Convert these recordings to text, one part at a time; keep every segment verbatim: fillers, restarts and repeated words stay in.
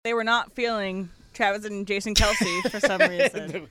They were not feeling Travis and Jason Kelce for some reason.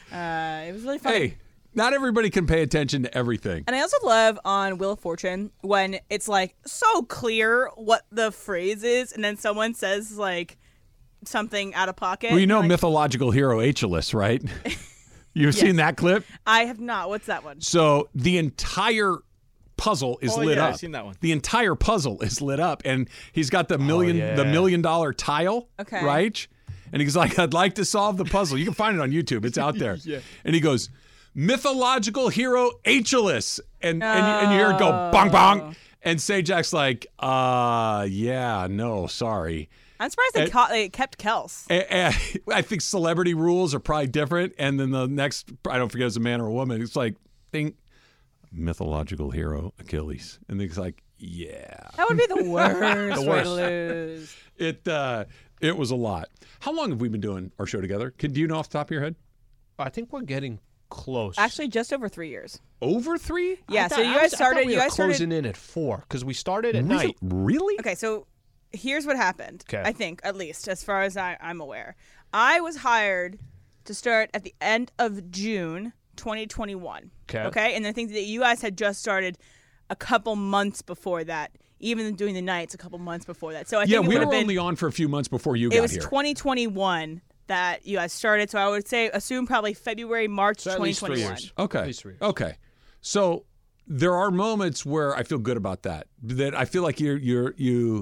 Uh, it was really funny. Hey, not everybody can pay attention to everything. And I also love on Wheel of Fortune when it's like so clear what the phrase is, and then someone says like something out of pocket. Well, you know like, mythological hero Aeschylus, right? You've Yes. seen that clip? I have not. What's that one? So the entire puzzle is Oh, lit yeah, up. I've seen that one. The entire puzzle is lit up, and he's got the million yeah. the million dollar tile, Okay. right? And he's like, I'd like to solve the puzzle. You can find it on YouTube. It's out there. Yeah. And he goes, mythological hero Aeschylus. And, and, you- and you hear it go bong bong. And Sajak's like, uh, yeah, no, sorry. I'm surprised they, And- caught, they kept Kels. And, and I think celebrity rules are probably different. And then the next, I don't forget if it's a man or a woman, it's like, think mythological hero Achilles. And he's like, yeah. That would be the worst, The way worst. to lose. It uh, it was a lot. How long have we been doing our show together? Can, do you know off the top of your head? I think we're getting close. Actually, just over three years. Over three? Yeah, I so thought- you I guys was- I thought started. we You were guys started. closing in at four because we started at Really? night. Really? Okay, so here's what happened. 'Kay. I think, at least as far as I, I'm aware, I was hired to start at the end of June twenty twenty-one. 'Kay. Okay, and I think that you guys had just started a couple months before that, even doing the nights a couple months before that. So I Yeah, think it we would were have been. only on for a few months before you it got was here. twenty twenty-one that you guys started. So I would say assume probably February, March So at least three 2021. years. Okay. At least three years. Okay. So there are moments where I feel good about that. That I feel like you're you're you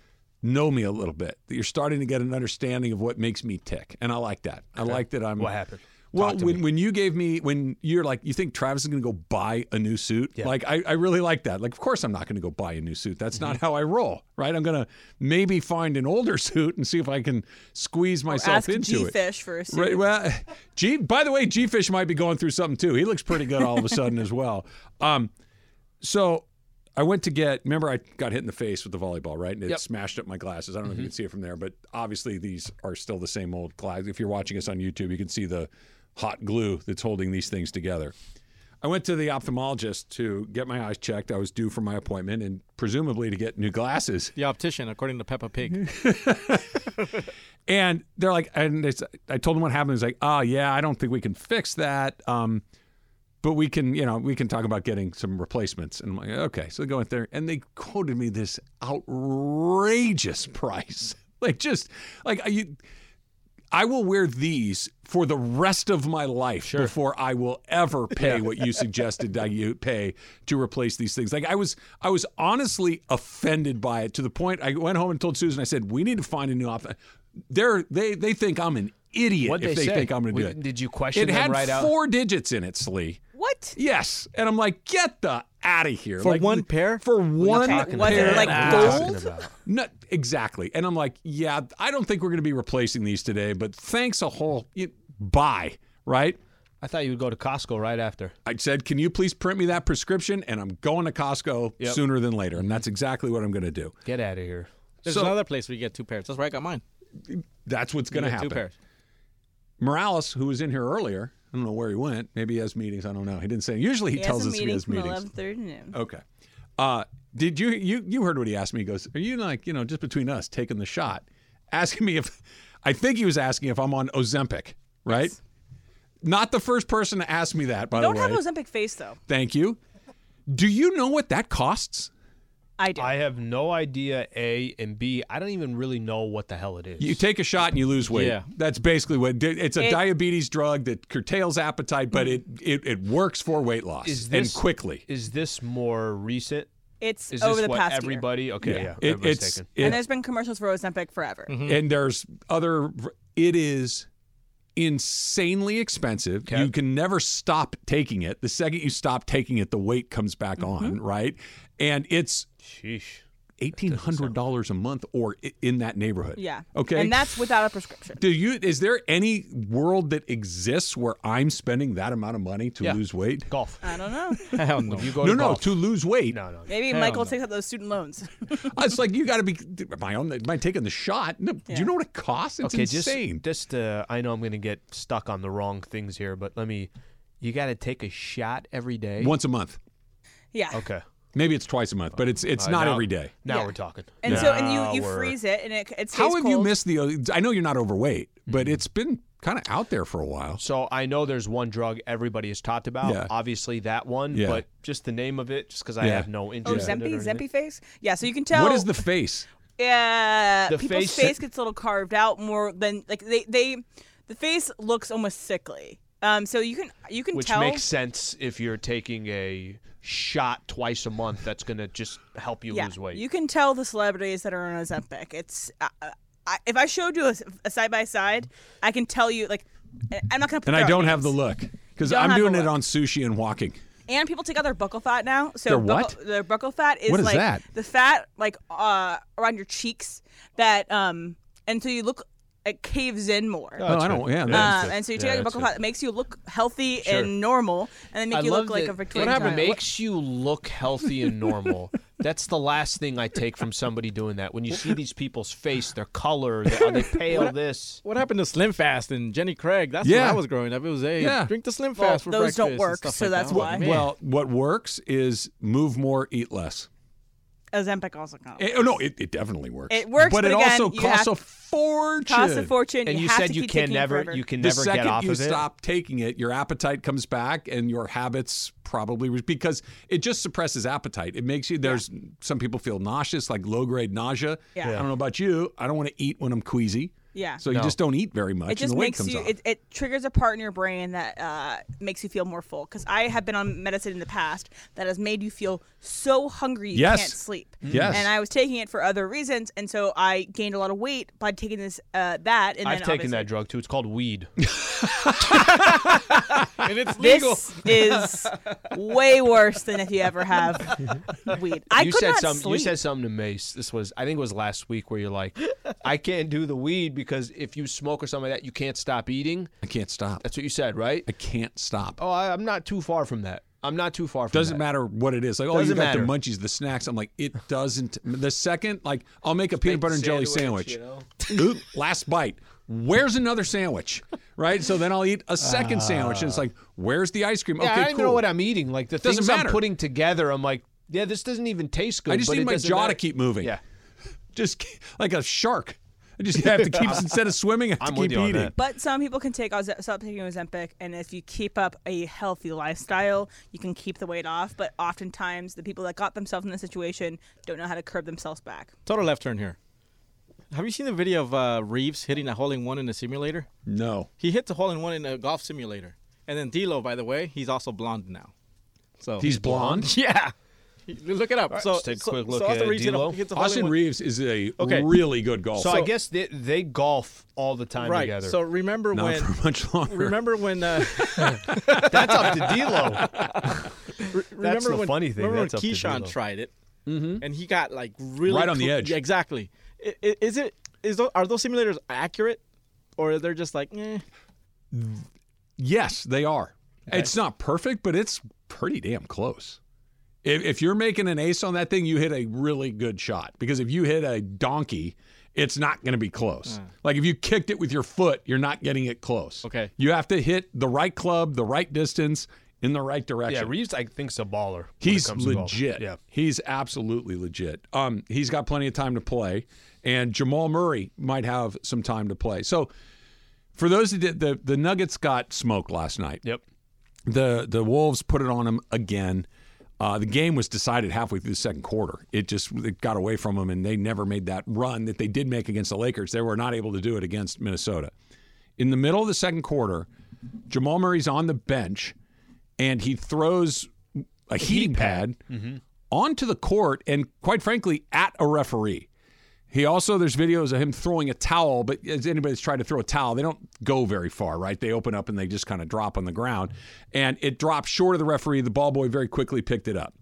know me a little bit. That you're starting to get an understanding of what makes me tick, and I like that. I like that I'm. What happened? Well, Talk to when me. when you gave me when you're like you think Travis is going to go buy a new suit, Yeah. like I, I really like that. Like, of course I'm not going to go buy a new suit. That's not how I roll, right? I'm going to maybe find an older suit and see if I can squeeze myself Ask into it. G-Fish for a suit. Right. Well, G. By the way, G Fish might be going through something too. He looks pretty good all of a sudden as well. Um, so I went to get. Remember, I got hit in the face with the volleyball, right? And it Yep. smashed up my glasses. I don't know if you can see it from there, but obviously these are still the same old glasses. If you're watching us on YouTube, you can see the hot glue that's holding these things together. I went to the ophthalmologist to get my eyes checked. I was due for my appointment and presumably to get new glasses. The optician, according to Peppa Pig. And they're like, and they, s- I told them what happened. It's like, oh yeah, I don't think we can fix that. Um, but we can, you know, we can talk about getting some replacements. And I'm like, okay. So they go in there and they quoted me this outrageous price. Like just like you, I will wear these for the rest of my life before I will ever pay what you suggested I you pay to replace these things. Like I was, I was honestly offended by it to the point I went home and told Susan. I said, we need to find a new option. They're they they think I'm an idiot What'd if they they say? think I'm going to do Wait, it. did you question It them had right out? four digits in it, Slee. What? Yes, and I'm like, get the out of here For Like, one pair? For one talking Was pair. it like What are you talking gold? about? Not exactly. And I'm like, yeah, I don't think we're going to be replacing these today, but thanks a whole you, bye, right? I thought you would go to Costco right after. I said, can you please print me that prescription? And I'm going to Costco Yep. sooner than later. And that's exactly what I'm going to do. Get out of here. There's So- another place where you get two pairs. That's where I got mine. That's what's going You to get happen. Two pairs. Morales, who was in here earlier, I don't know where he went. Maybe he has meetings. I don't know. He didn't say. Usually he, He tells has a us he meeting has from meetings. eleven thirty to noon. Okay. Uh, did you you you heard what he asked me? He goes, "Are you like you know just between us taking the shot?" Asking me if I think he was asking if I'm on Ozempic, right? Yes. Not the first person to ask me that, by Don't the way. have Ozempic face though. Thank you. Do you know what that costs? I do. I have no idea, A, and B, I don't even really know what the hell it is. You take a shot and you lose weight. Yeah. That's basically what it's a It- diabetes drug that curtails appetite, but it, it it works for weight loss Is and this- quickly. Is this more recent? it's Is over this the what past everybody? Okay, yeah. It- everybody's it's taking. it- year. And there's been commercials for Ozempic forever. and there's other. It is insanely expensive. Okay. You can never stop taking it. The second you stop taking it, the weight comes back on, right? And it's Sheesh. eighteen hundred dollars a month or i- in that neighborhood. Yeah. Okay. And that's without a prescription. Do you? Is there any world that exists where I'm spending that amount of money to Yeah. lose weight? Golf. I don't know. Hell no. You go No, to no, golf. to lose weight. No, no. Maybe Hell Michael no. takes out those student loans. It's like you got to be. Am I on? Am I taking the shot? No, Do Yeah. you know what it costs? It's Okay, insane. just just uh, I know I'm going to get stuck on the wrong things here, but let me. You got to take a shot every day. Once a month. Yeah. Okay. Maybe it's twice a month, but it's it's Uh, not now- every day. Now Yeah. we're talking. And so, and Now you, you we're- freeze it, and it, it stays How have you cold. missed the? I know you're not overweight, but it's been kind of out there for a while. So I know there's one drug everybody has talked about. Yeah. Obviously that one, Yeah. but just the name of it, just because I Yeah. have no Oh, interest in it. Zempi, or anything. Zempi face. Yeah, so you can tell. What is the face? Yeah, The people's face- face, gets a little carved out more than like they they, the face looks almost sickly. Um, so you can you can Which tell. makes sense if you're taking a shot twice a month. That's gonna just help you yeah, lose weight. you can tell the celebrities that are on Ozempic. It's uh, I, if I showed you a, a side by side, I can tell you like I'm not gonna. Put And I their don't names. have the look because Don't I'm have the doing it look. on sushi and walking. And people take out their buccal fat now. So Their buccal, what? Their buccal fat is What is like that? the fat like uh around your cheeks that um and so you look it caves in more. Oh, Oh, that's I good. don't. Yeah, Um, that's good. and so you take Yeah, out your that's buccal good. fat, it makes you look healthy Sure. and normal, and then make I you love look like that- a Victorian. What happened child. makes you look healthy and normal. That's the last thing I take from somebody doing that. When you see these people's face, their color, they, are they pale? This. What happened to Slim Fast and Jenny Craig? That's Yeah. when I was growing up. It was a Yeah. drink the Slim Well, Fast for those don't breakfast and work, stuff so like that's that. why. Man. Well, what works is move more, eat less. Ozempic also counts. Eh, oh no, it, it definitely works. It works, but, but it again, also you costs have- a fortune. Costs a fortune. And you, have said to you keep can taking it never, forever. you can The never second get off you of it. stop taking it, your appetite comes back, and your habits probably because it just suppresses appetite. It makes you. There's some people feel nauseous, like low grade nausea. Yeah. I don't know about you. I don't want to eat when I'm queasy. Yeah. So you No. just don't eat very much, It just and the weight makes comes you. off. It, it triggers a part in your brain that uh, makes you feel more full. Because I have been on medicine in the past that has made you feel so hungry you Yes. can't sleep. Yes. And I was taking it for other reasons, and so I gained a lot of weight by taking this uh, that. And I've then taken that obviously- drug too. It's called weed. and it's legal. This is way worse than if you ever have weed. I you could said not something. sleep. You said something to Mace. This was, I think, it was last week, where you're like, "I can't do the weed because if you smoke or something like that, you can't stop eating." I can't stop. That's what you said, right? I can't stop. Oh, I, I'm not too far from that. I'm not too far from Doesn't that. matter what it is. Like, oh, you Doesn't got matter. the munchies, the snacks. I'm like, it doesn't. The second, like, I'll make a peanut butter and jelly sandwich. you know? Ooh, last bite. Where's another sandwich? Right? So then I'll eat a second sandwich, and it's like, where's the ice cream? Yeah, Okay, I don't cool. even know what I'm eating. Like the Doesn't things I'm matter. putting together, I'm like, yeah, this doesn't even taste good. I just but need it my doesn't jaw matter. to keep moving. Yeah, Just like a shark. I just have to keep instead of swimming, I have I'm to with keep you on eating. that. But some people can take Oz- stop taking Ozempic, and if you keep up a healthy lifestyle, you can keep the weight off. But oftentimes, the people that got themselves in this situation don't know how to curb themselves back. Total left turn here. Have you seen the video of uh, Reeves hitting a hole in one in a simulator? No. He hits a hole in one in a golf simulator. And then D'Lo, by the way, he's also blonde now. So He's blonde? Yeah. He- Look it up. right, so, let's take a so- quick look so Austin at Reeves hit a- D'Lo. hits a hole in Austin one. Reeves is a Okay. really good golfer. So, I guess they, they golf all the time Right. together. So remember Not when? for much longer. Remember when? Uh, that's up to D'Lo. re- remember the when, funny thing, Remember that's up to when Keyshawn D'Lo. tried it, and he got like really Right on the cl- edge. Yeah, exactly. I- i- Is it? Is those, are those simulators accurate, or they're just like? Eh. Yes, they are. It's not perfect, but it's pretty damn close. If, if you're making an ace on that thing, you hit a really good shot. Because if you hit a donkey, it's not going to be close. Like if you kicked it with your foot, you're not getting it close. Okay. You have to hit the right club, the right distance, in the right Yeah, direction. Reeves, I think, is a baller. when it He's comes to golf. legit. Yeah. He's absolutely legit. Um, he's got plenty of time to play, and Jamal Murray might have some time to play. So, for those that did, the the Nuggets got smoked last night. Yep. The the Wolves put it on them again. Uh, the game was decided halfway through the second quarter. It just it got away from them, and they never made that run that they did make against the Lakers. They were not able to do it against Minnesota. In the middle of the second quarter, Jamal Murray's on the bench, and he throws a heating pad onto the court and, quite frankly, at a referee. He also, there's videos of him throwing a towel, but as anybody's tried to throw a towel, they don't go very far, right? They open up and they just kind of drop on the ground. And it dropped short of the referee. The ball boy very quickly picked it up.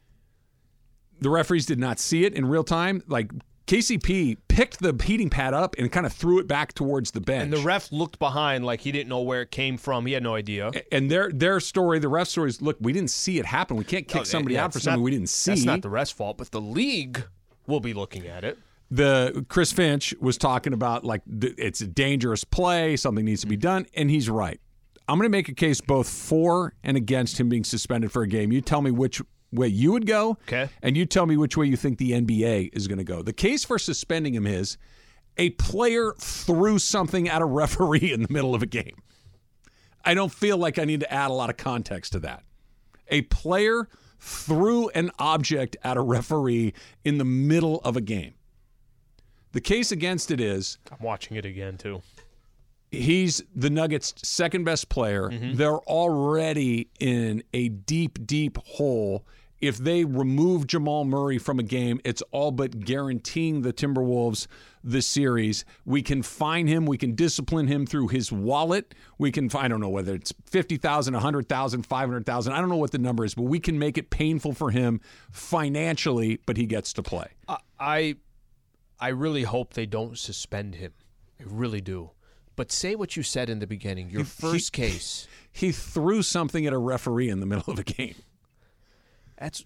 The referees did not see it in real time. Like, K C P picked the heating pad up and kind of threw it back towards the bench. And the ref looked behind like he didn't know where it came from. He had no idea. And their their story, the ref story is, look, we didn't see it happen. We can't kick Oh, somebody yeah, out for it's something not- we didn't see. That's not the ref's fault, but the league will be looking at it. The Chris Finch was talking about like th- it's a dangerous play, something needs to be done, and he's right. I'm going to make a case both for and against him being suspended for a game. You tell me which way you would go, Okay. and you tell me which way you think the N B A is going to go. The case for suspending him is a player threw something at a referee in the middle of a game. I don't feel like I need to add a lot of context to that. A player threw an object at a referee in the middle of a game. The case against it is I'm watching it again, too. he's the Nuggets' second best player. Mm-hmm. They're already in a deep, deep hole. If they remove Jamal Murray from a game, it's all but guaranteeing the Timberwolves the series. We can fine him. We can discipline him through his wallet. We can, I don't know whether it's fifty thousand dollars, one hundred thousand dollars, five hundred thousand dollars. I don't know what the number is, but we can make it painful for him financially, but he gets to play. I, I, I really hope they don't suspend him. I really do. But say what you said in the beginning. Your He- first he- case. He threw something at a referee in the middle of a game. That's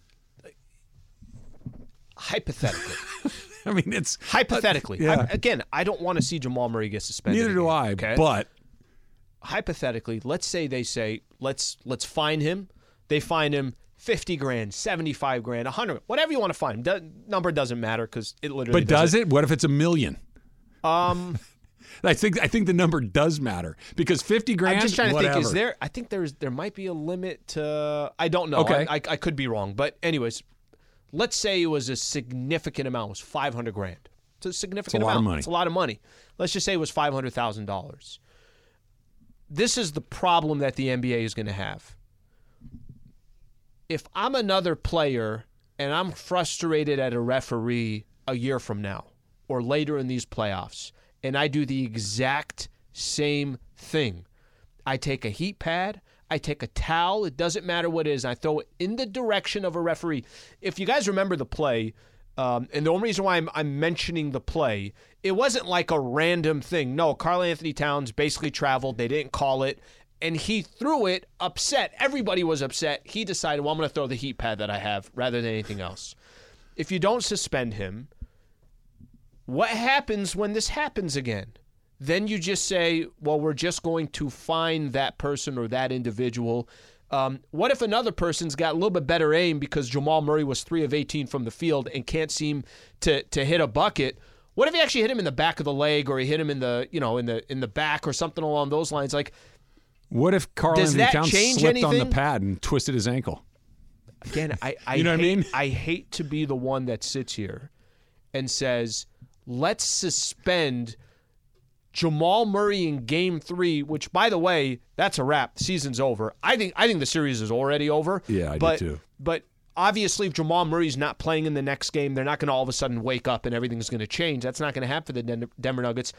hypothetically. I mean, it's Hypothetically. Uh, yeah. I- again, I don't want to see Jamal Murray get suspended. Neither do again, I, okay? but hypothetically, let's say they say, let's let's fine him. They fine him fifty grand, seventy-five grand, one hundred, whatever you want to fine him. Do- number doesn't matter because it literally but does doesn't. it? What if it's a million? Um, I think I think the number does matter because fifty grand. I'm just trying to whatever. think. Is there? I think there's there might be a limit to. I don't know. Okay. I, I, I could be wrong. But anyways, let's say it was a significant amount. It was five hundred grand. It's a significant It's a lot amount. of money. It's a lot of money. Let's just say it was five hundred thousand dollars. This is the problem that the N B A is going to have. If I'm another player and I'm frustrated at a referee a year from now or later in these playoffs, and I do the exact same thing, I take a heat pad, I take a towel, it doesn't matter what it is, I throw it in the direction of a referee. If you guys remember the play, um, and the only reason why I'm, I'm mentioning the play, it wasn't like a random thing. No, Karl Anthony Towns basically traveled, they didn't call it, and he threw it upset. Everybody was upset. He decided, well, I'm going to throw the heat pad that I have rather than anything else. If you don't suspend him, what happens when this happens again? Then you just say, well, we're just going to fine that person or that individual. Um, what if another person's got a little bit better aim because Jamal Murray was three of eighteen from the field and can't seem to to hit a bucket? What if he actually hit him in the back of the leg or he hit him in the, you know, in the in the back or something along those lines? Like, What if Karl Does Anthony that Towns change slipped on the anything? pad and twisted his ankle? again, I, I You know what I hate, mean? I hate to be the one that sits here and says, let's suspend Jamal Murray in game three, which, by the way, that's a wrap. The season's over. I think I think the series is already over. Yeah, I do but, too. But obviously, if Jamal Murray's not playing in the next game, they're not going to all of a sudden wake up and everything's going to change. That's not going to happen for the Den- Denver Nuggets.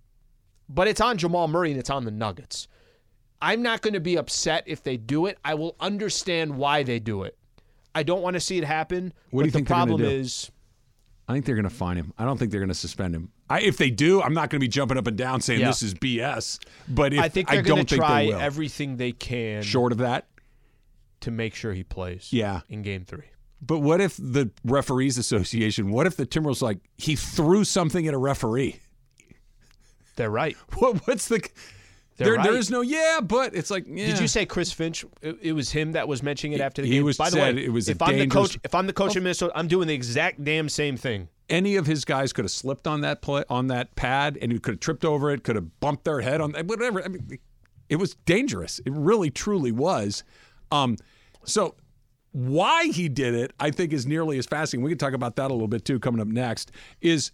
But it's on Jamal Murray and it's on the Nuggets. I'm not going to be upset if they do it. I will understand why they do it. I don't want to see it happen. What but do you think the they're gonna problem do? is, I think they're going to fine him. I don't think they're going to suspend him. I, if they do, I'm not going to be jumping up and down saying Yeah. this is B S. But if, I think they're don't going to think try they will. everything they can Short of that, to make sure he plays. Yeah. in game three. but what if the referees association? What if the Timberwolves like he threw something at a referee? They're right. What, what's the? They're There, right. there is no yeah, but it's like yeah. Did you say Chris Finch? It, it was him that was mentioning it after the He game. was By the said way, it was a if I'm the dangerous- coach, if I'm the coach in Minnesota, I'm doing the exact damn same thing. any of his guys could have slipped on that play, on that pad, and he could have tripped over it, could have bumped their head on whatever. I mean, it was dangerous. It really, truly was. Um, so why he did it, I think, is nearly as fascinating. We can talk about that a little bit too. Coming up next is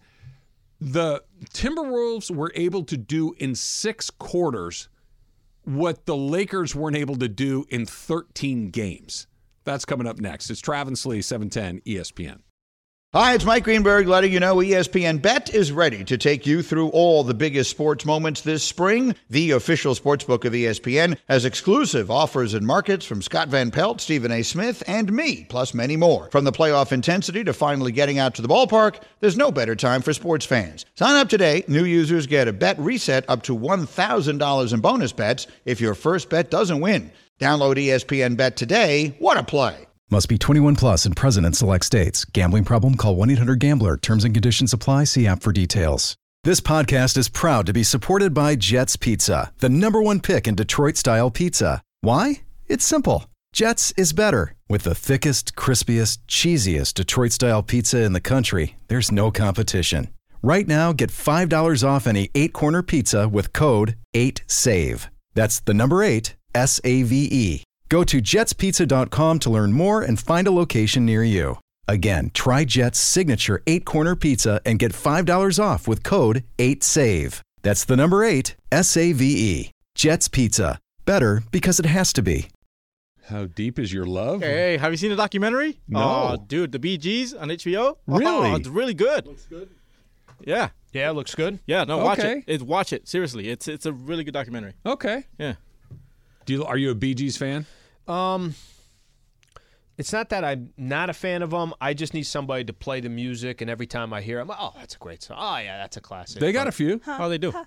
the Timberwolves were able to do in six quarters what the Lakers weren't able to do in thirteen games. That's coming up next. It's Travis Lee, seven ten E S P N. Hi, it's Mike Greenberg letting you know E S P N Bet is ready to take you through all the biggest sports moments this spring. The official sportsbook of E S P N has exclusive offers and markets from Scott Van Pelt, Stephen A. Smith, and me, plus many more. From the playoff intensity to finally getting out to the ballpark, there's no better time for sports fans. Sign up today. New users get a bet reset up to one thousand dollars in bonus bets if your first bet doesn't win. Download E S P N Bet today. What a play. Must be twenty-one plus and present in select states. Gambling problem? Call one eight hundred gambler. Terms and conditions apply. See app for details. This podcast is proud to be supported by Jets Pizza, the number one pick in Detroit-style pizza. Why? It's simple. Jets is better. With the thickest, crispiest, cheesiest Detroit-style pizza in the country, there's no competition. Right now, get five dollars off any eight-corner pizza with code eight save. That's the number eight, S A V E. Go to jets pizza dot com to learn more and find a location near you. Again, try Jet's signature eight-corner pizza and get five dollars off with code eight save. That's the number eight, S A V E. Jet's Pizza. Better because it has to be. How deep is your love? Hey, have you seen the documentary? No. Oh, dude, the Bee Gees on H B O. Really? Oh, it's really good. Looks good. Yeah. Yeah, it looks good. Yeah. No, watch Okay. it. It's watch it. Seriously, it's it's a really good documentary. Okay. Yeah. Do you, are you a Bee Gees fan? Um, it's not that I'm not a fan of them. I just need somebody to play the music, and every time I hear it, I'm like, oh, that's a great song. Oh, yeah, that's a classic. They got a few. How they do?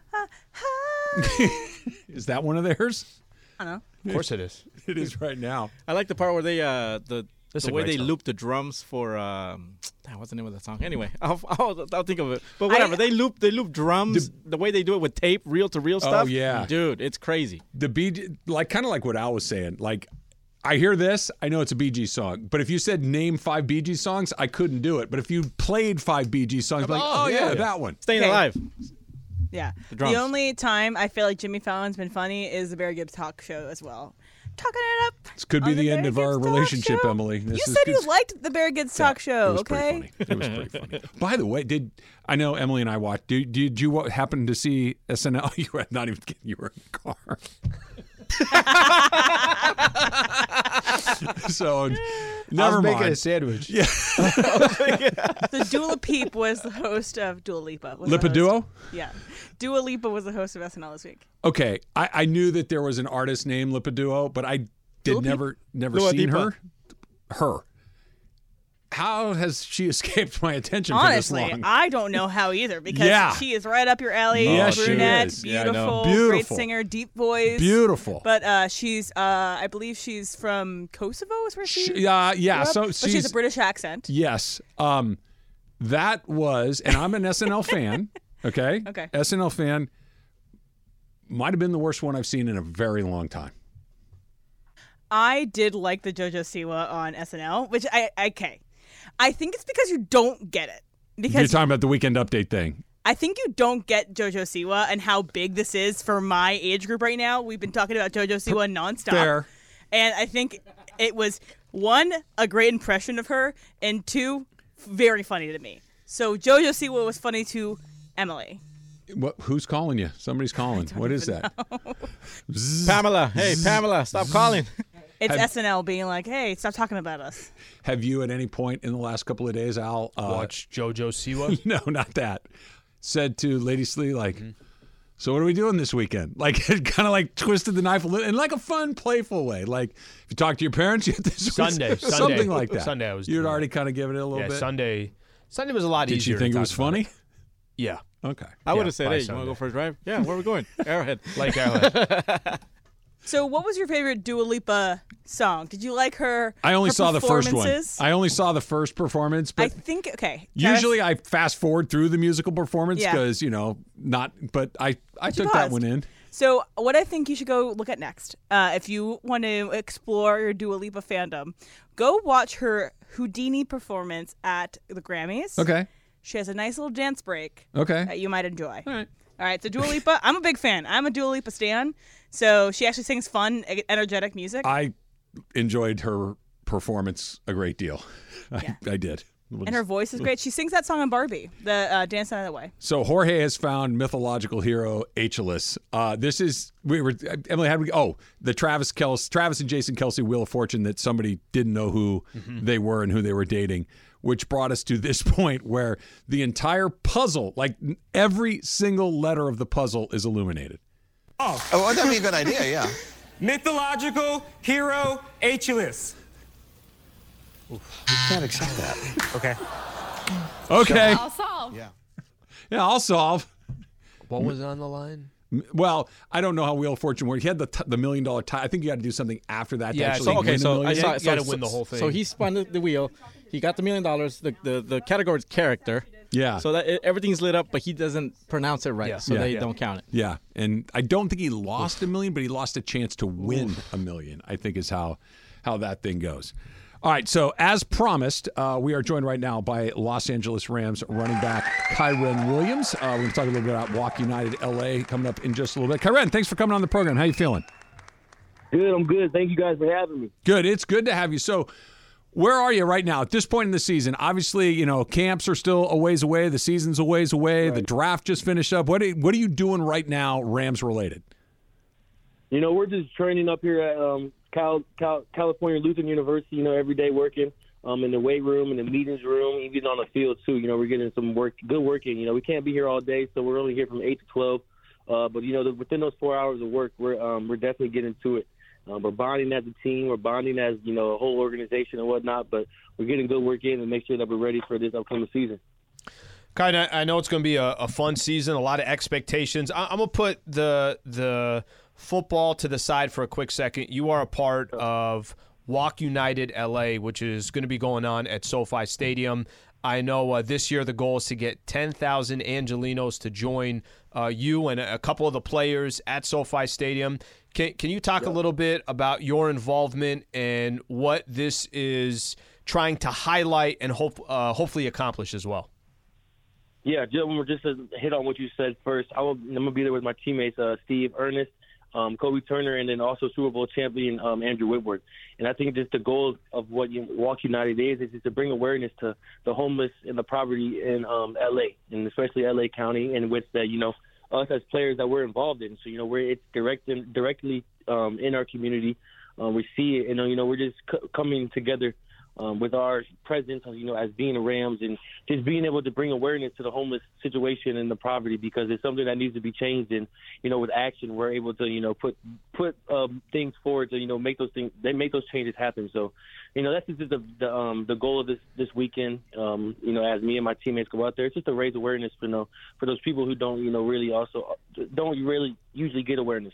Is that one of theirs? I don't know. Of course it is. It is right now. I like the part where they uh the That's the a way great they song. loop the drums for um damn, what's the name of that song? Anyway, I'll I'll, I'll think of it. But whatever, I- they loop they loop drums the, way they do it with tape, reel to reel stuff. yeah. dude, it's crazy. The Bee Gees, like kind of like what Al was saying. Like, I hear this, I know it's a Bee Gees song. But if you said name five Bee Gees songs, I couldn't do it. But if you played five Bee Gees songs, I'd be like, Oh, oh yeah, yeah. that one. Staying Okay. alive. Yeah. The The, drums. only time I feel like Jimmy Fallon's been funny is the Barry Gibbs talk show as well. Talking it up. This could be on the end Barry of our Gibbs talk relationship, show. Emily. This you is said good. you liked the Barry Gibbs talk show, It was okay? pretty funny. It was pretty funny. By the way, did I know Emily and I watched? Did, did you wa- happen to see S N L? You were not even kidding. You were in the car. So never I was mind. making a sandwich. Yeah. So Dua Peep was the host of Dua Lipa. was the Lipa host. Duo? Yeah. Dua Lipa was the host of S N L this week. Okay, I, I knew that there was an artist named Lipa Duo, but I did Dua Peep? never never Dua seen Lipa. her. Her. How has she escaped my attention Honestly, for this long? I don't know how either because Yeah. she is right up your alley. Yes, she brunette, is. Yeah, I know. beautiful, great Beautiful. singer, deep voice. Beautiful. But uh, she's, uh, I believe she's from Kosovo, is where she. She- yeah, yeah. grew up, So but she's, she has a British accent. yes. Um, that was, and I'm an S N L fan. Okay. Okay. S N L fan. Might have been the worst one I've seen in a very long time. I did like the JoJo Siwa on S N L, which I okay. I think it's because you don't get it. You're Because talking about the Weekend Update thing. I think you don't get JoJo Siwa and how big this is for my age group right now. We've been talking about JoJo Siwa nonstop. Fair. And I think it was, one, a great impression of her, and two, very funny to me. So JoJo Siwa was funny to Emily. What? Who's calling you? Somebody's calling. What is that? Zzz. Pamela, hey Pamela, stop calling. It's Have- S N L being like, hey, stop talking about us. Have you at any point in the last couple of days, Al? Uh, Watch JoJo Siwa. No, not that. Said to Lady Slee, like, Mm-hmm. so what are we doing this weekend? Like, it kind of like twisted the knife a little in like a fun, playful way. Like, if you talk to your parents, you this was Sunday, something Sunday. like that. Sunday I was You'd doing already that. kind of given it a little Yeah, bit. Sunday. Sunday was a lot Did easier. you think to it was talk about funny? it. Yeah, Okay. I Yeah, would have said, by hey, you want to Sunday. go for a drive? Yeah, where are we going? Arrowhead. like Arrowhead. So what was your favorite Dua Lipa song? Did you like her I only her saw the first one. performances? I only saw the first performance, I but think, okay. usually I fast forward through the musical performance Yeah. because, you know, not, but I, I you took that paused. one in. So what I think you should go look at next, uh, if you want to explore your Dua Lipa fandom, go watch her Houdini performance at the Grammys. Okay. She has a nice little dance break Okay. that you might enjoy. All right. All right, so Dua Lipa, I'm a big fan. I'm a Dua Lipa stan. So she actually sings fun, e- energetic music. I enjoyed her performance a great deal. Yeah. I, I did. and her voice is great. She sings that song on Barbie, the uh, Dance Another Way. So Jorge has found mythological hero Aeschylus. Uh, this is we were Emily. How do we? Oh, the Travis Kelce, Travis and Jason Kelce Wheel of Fortune that somebody didn't know who they were and who they were dating, which brought us to this point where the entire puzzle, like every single letter of the puzzle, is illuminated. Oh, well, that'd be a good idea, yeah. Mythological hero Aeschylus. You can't accept that. Okay. Okay. I'll solve. Yeah. Yeah, I'll solve. What was on the line? Well, I don't know how Wheel of Fortune works. He had the t- the million dollar tie. I think you got to do something after that. Yeah, to actually So okay, win a so I million. saw. You so, gotta so- win the whole thing. So he spun the, the wheel. He got the million dollars. The the the category is character. Yeah. So that it, everything's lit up, but he doesn't pronounce it right, Yeah. so Yeah. they Yeah. don't count it. Yeah, and I don't think he lost a million, but he lost a chance to win a million. I think is how how that thing goes. All right, so as promised, uh, we are joined right now by Los Angeles Rams running back Kyren Williams. Uh, we're going to talk a little bit about Walk United L A coming up in just a little bit. Kyren, thanks for coming on the program. How you feeling? Good, I'm good. Thank you guys for having me. Good. It's good to have you. So where are you right now at this point in the season? Obviously, you know, camps are still a ways away. The season's a ways away. Right. The draft just finished up. What are, what are you doing right now, Rams related? You know, we're just training up here at um, Cal, Cal, California Lutheran University, you know, every day working um, in the weight room, in the meetings room, even on the field, too. You know, we're getting some work, good work in. You know, we can't be here all day, so we're only here from eight to twelve. Uh, but, you know, the, within those four hours of work, we're um, we're definitely getting to it. Um, we're bonding as a team. We're bonding as, you know, a whole organization and whatnot. But we're getting good work in and make sure that we're ready for this upcoming season. Kind of, I know it's going to be a, a fun season, a lot of expectations. I, I'm going to put the the football to the side for a quick second. You are a part of Walk United L A, which is going to be going on at SoFi Stadium. I know uh, this year the goal is to get ten thousand Angelinos to join uh, you and a couple of the players at SoFi Stadium. Can, can you talk yeah. a little bit about your involvement and what this is trying to highlight and hope uh, hopefully accomplish as well? Yeah, just to hit on what you said first, I will, I'm going to be there with my teammates, uh, Steve, Ernest, um, Kobe Turner, and then also Super Bowl champion um, Andrew Whitworth. And I think just the goal of what you, Walk United is, is just to bring awareness to the homeless and the poverty in um, L A, and especially L A County, in which that, you know, us as players that we're involved in. So, you know, we're it's direct in, directly um, in our community. Um, we see it, and, you know, we're just c- coming together um, with our presence, you know, as being the Rams, and just being able to bring awareness to the homeless situation and the poverty, because it's something that needs to be changed. And, you know, with action, we're able to, you know, put put um, things forward to, you know, make those things, they make those changes happen. So, you know, that's just the the, um, the goal of this this weekend. Um, you know, as me and my teammates go out there, it's just to raise awareness for, you know, for those people who don't, you know, really also don't really usually get awareness.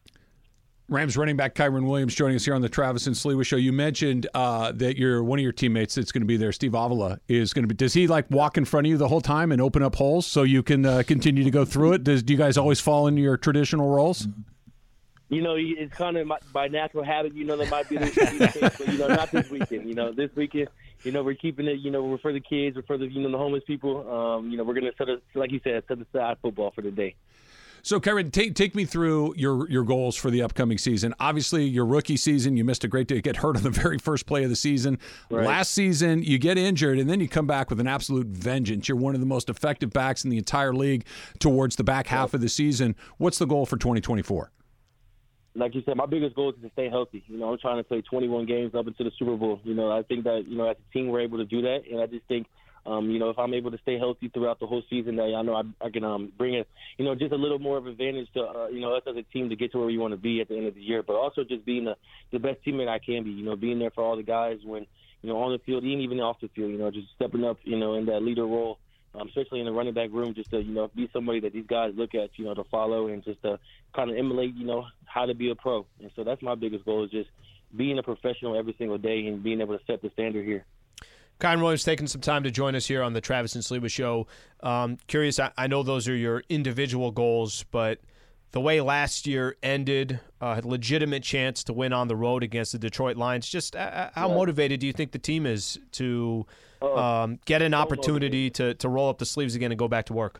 Rams running back Kyren Williams joining us here on the Travis and Sliwa Show. You mentioned uh, that you're one of your teammates that's going to be there, Steve Avila, is going to be. Does he like walk in front of you the whole time and open up holes so you can uh, continue to go through it? Does do you guys always fall into your traditional roles? You know, it's kind of by natural habit. You know, there might be this thing, but you know, not this weekend. You know, this weekend, you know, we're keeping it. You know, we're for the kids, we're for the you know the homeless people. Um, you know, we're going to set a, like you said, set aside football for the day. So, Kyren, take take me through your your goals for the upcoming season. Obviously, your rookie season, you missed a great day. You get hurt on the very first play of the season. Right. Last season, you get injured, and then you come back with an absolute vengeance. You're one of the most effective backs in the entire league towards the back half of the season. What's the goal for twenty twenty-four? Like you said, my biggest goal is to stay healthy. You know, I'm trying to play twenty-one games up into the Super Bowl. You know, I think that, you know, as a team, we're able to do that, and I just think – Um, you know, if I'm able to stay healthy throughout the whole season, I know I, I can um, bring it, you know, just a little more of advantage to, uh, you know, us as a team to get to where we want to be at the end of the year. But also just being the, the best teammate I can be, you know, being there for all the guys when, you know, on the field, and even off the field, you know, just stepping up, you know, in that leader role, um, especially in the running back room, just to, you know, be somebody that these guys look at, you know, to follow and just to kind of emulate, you know, how to be a pro. And so that's my biggest goal, is just being a professional every single day and being able to set the standard here. Kyren Williams taking some time to join us here on the Travis and Sliwa Show. Um, curious, I, I know those are your individual goals, but the way last year ended, a uh, legitimate chance to win on the road against the Detroit Lions, just uh, how yeah. motivated do you think the team is to um, get an opportunity to, to roll up the sleeves again and go back to work?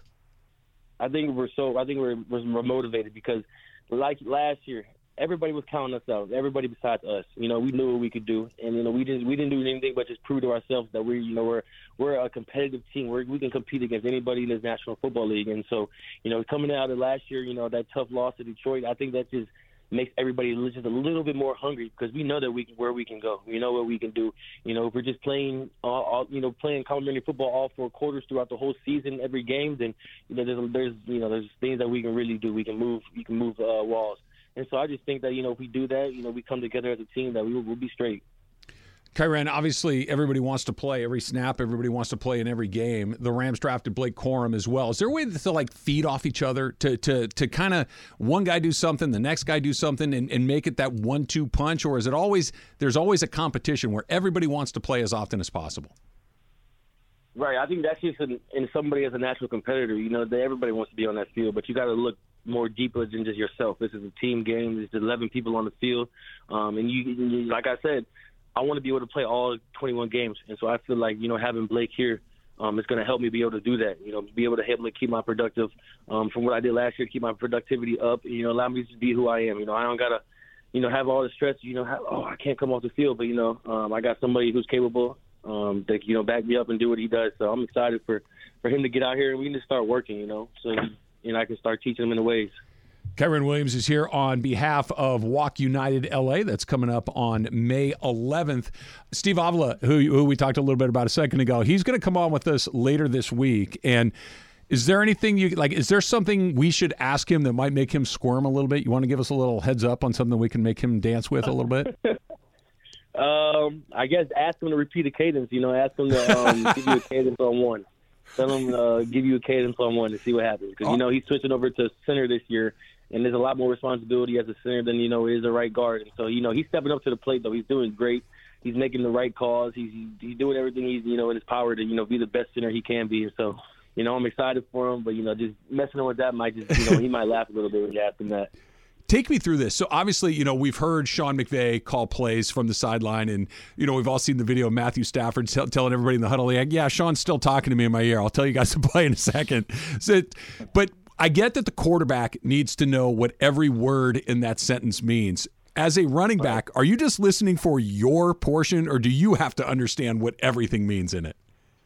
I think we're so. I think we're, we're motivated because, like last year, everybody was counting us out. Everybody besides us. You know, we knew what we could do, and you know, we just we didn't do anything but just prove to ourselves that we, you know, we're we're a competitive team. We're, we can compete against anybody in this National Football League. And so, you know, coming out of last year, you know, that tough loss to Detroit, I think that just makes everybody just a little bit more hungry, because we know that we can, where we can go. We know what we can do. You know, if we're just playing, all, all, you know, playing complimentary football all four quarters throughout the whole season, every game, then you know, there's there's you know, there's things that we can really do. We can move, we can move uh, walls. And so I just think that, you know, if we do that, you know, we come together as a team, that we will we'll be straight. Kyren, obviously everybody wants to play every snap. Everybody wants to play in every game. The Rams drafted Blake Corum as well. Is there a way to, like, feed off each other, to to to kind of one guy do something, the next guy do something, and, and make it that one two punch? Or is it always – there's always a competition where everybody wants to play as often as possible? Right. I think that's just in, in somebody as a natural competitor. You know, they, everybody wants to be on that field, but you got to look more deeper than just yourself. This is a team game. There's eleven people on the field, um, and you, you, like I said, I want to be able to play all twenty-one games, and so I feel like you know having Blake here, um, is going to help me be able to do that. You know, be able to help me keep my productive um, from what I did last year, keep my productivity up. You know, allow me to be who I am. You know, I don't gotta, you know, have all the stress. You know, have, oh, I can't come off the field, but you know, um, I got somebody who's capable um, that you know back me up and do what he does. So I'm excited for, for him to get out here and we can just start working. You know, so you know I can start teaching him in the ways. Kyren Williams is here on behalf of Walk United L A. That's coming up on May eleventh. Steve Avila, who, who we talked a little bit about a second ago, he's going to come on with us later this week. And is there anything you like? Is there something we should ask him that might make him squirm a little bit? You want to give us a little heads up on something we can make him dance with a little bit? um, I guess ask him to repeat a cadence. You know, ask him to um, give you a cadence on one. Tell him uh, give you a cadence on one to see what happens. Because, you know, he's switching over to center this year, and there's a lot more responsibility as a center than, you know, is a right guard. And so, you know, he's stepping up to the plate, though. He's doing great. He's making the right calls. He's he's doing everything he's, you know, in his power to, you know, be the best center he can be. And so, you know, I'm excited for him. But, you know, just messing with that might just, you know, he might laugh a little bit when you ask him that. Take me through this. So obviously, you know, we've heard Sean McVay call plays from the sideline, and, you know, we've all seen the video of Matthew Stafford t- telling everybody in the huddle, like, yeah, Sean's still talking to me in my ear. I'll tell you guys to play in a second. So, but I get that the quarterback needs to know what every word in that sentence means. As a running back, are you just listening for your portion, or do you have to understand what everything means in it?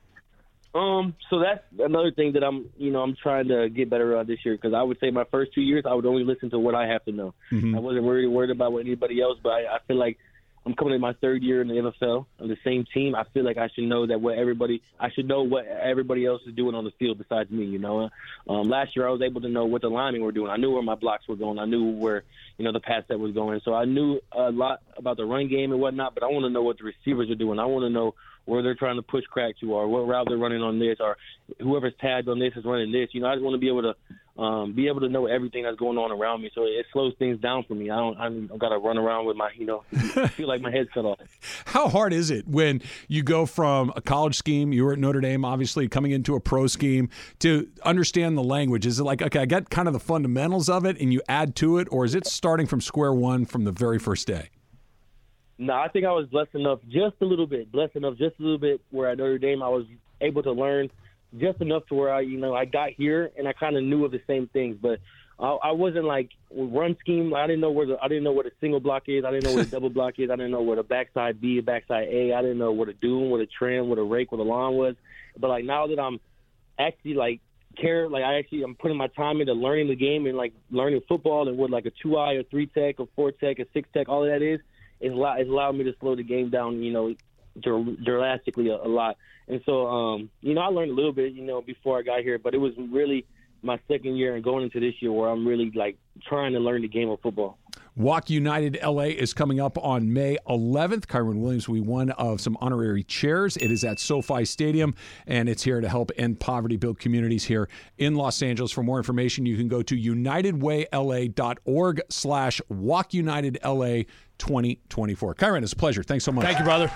Um, so that's another thing that I'm, you know, I'm trying to get better at this year, because I would say my first two years I would only listen to what I have to know. Mm-hmm. I wasn't really worried about what anybody else, but I, I feel like I'm coming in my third year in the N F L on the same team. I feel like I should know that what everybody, I should know what everybody else is doing on the field besides me. You know, um, last year I was able to know what the linemen were doing. I knew where my blocks were going. I knew where, you know, the pass set was going. So I knew a lot about the run game and whatnot. But I want to know what the receivers are doing. I want to know where they're trying to push crack to, or what route they're running on this, or whoever's tagged on this is running this. You know, I just want to be able to um, be able to know everything that's going on around me, so it slows things down for me. I don't, I don't got to run around with my, you know, feel like my head's cut off. How hard is it when you go from a college scheme, you were at Notre Dame, obviously, coming into a pro scheme, to understand the language? Is it like, okay, I got kind of the fundamentals of it, and you add to it, or is it starting from square one from the very first day? No, I think I was blessed enough, just a little bit, blessed enough just a little bit, where at Notre Dame I was able to learn just enough to where I, you know, I got here and I kind of knew of the same things, but I, I wasn't like run scheme. I didn't know where the, I didn't know what a single block is. I didn't know what a double block is. I didn't know what a backside B, a backside A. I didn't know what a doom, what a trim, what a rake, what a lawn was. But like now that I'm actually like care, like I actually I'm putting my time into learning the game and like learning football and what like a two eye, a three tech, a four tech, a six tech, all of that is. It's allowed, it's allowed me to slow the game down, you know, dr- drastically a, a lot. And so, um, you know, I learned a little bit, you know, before I got here, but it was really my second year and going into this year where I'm really, like, trying to learn the game of football. Walk United L A is coming up on May eleventh. Kyren Williams will be one of some honorary chairs. It is at SoFi Stadium, and it's here to help end poverty, build communities here in Los Angeles. For more information, you can go to unitedwayla.org slash walkunitedla 2024. Kyren, it's a pleasure. Thanks so much. Thank you, brother.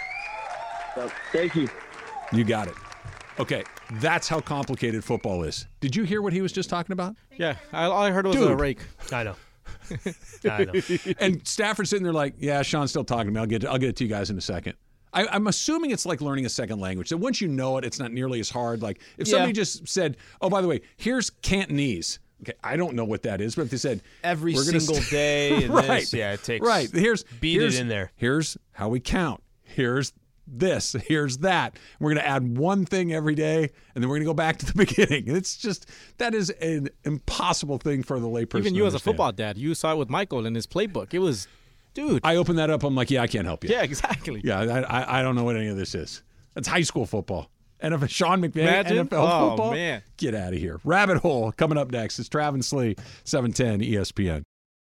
So, thank you. You got it. Okay, that's how complicated football is. Did you hear what he was just talking about? Yeah, I, all I heard was Dude. a rake. I know. I know. And Stafford's sitting there like, yeah, Sean's still talking to me. I'll get, I'll get it to you guys in a second. I, I'm assuming it's like learning a second language. So once you know it, it's not nearly as hard. Like if somebody Yeah. just said, oh, by the way, here's Cantonese. Okay, I don't know what that is, but if they said Every we're gonna single st- day and right, this, yeah, it takes right. Here's beat here's, it in there. Here's how we count. Here's this. Here's that. We're going to add one thing every day, and then we're going to go back to the beginning. It's just that is an impossible thing for the layperson. Even to you as a understand. football dad, you saw it with Michael in his playbook. It was, dude. I opened that up. I'm like, yeah, I can't help you. yeah, exactly. Yeah, I, I, I don't know what any of this is. That's high school football. N F L, Sean McVay, Imagine. N F L Oh, football. man. Get out of here. Rabbit Hole coming up next. It's Travis Lee, seven ten E S P N.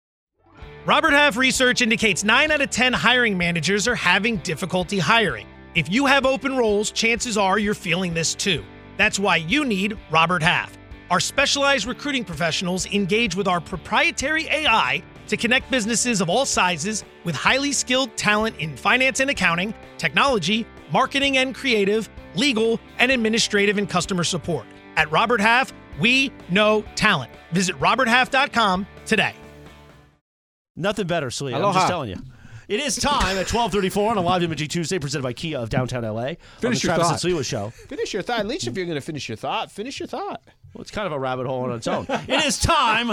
Robert Half research indicates nine out of ten hiring managers are having difficulty hiring. If you have open roles, chances are you're feeling this too. That's why you need Robert Half. Our specialized recruiting professionals engage with our proprietary A I to connect businesses of all sizes with highly skilled talent in finance and accounting, technology, marketing and creative, legal, and administrative and customer support. At Robert Half, We know talent. Visit robert half dot com today. Nothing better, Slee. I'm Aloha. just telling you. It is time at twelve thirty-four on a live imaging Tuesday presented by Kia of downtown L A. Finish on the your Travis thought. and Sliwa show. Finish your thought. At least if you're going to finish your thought, finish your thought. Well, it's kind of a rabbit hole on its own. It is time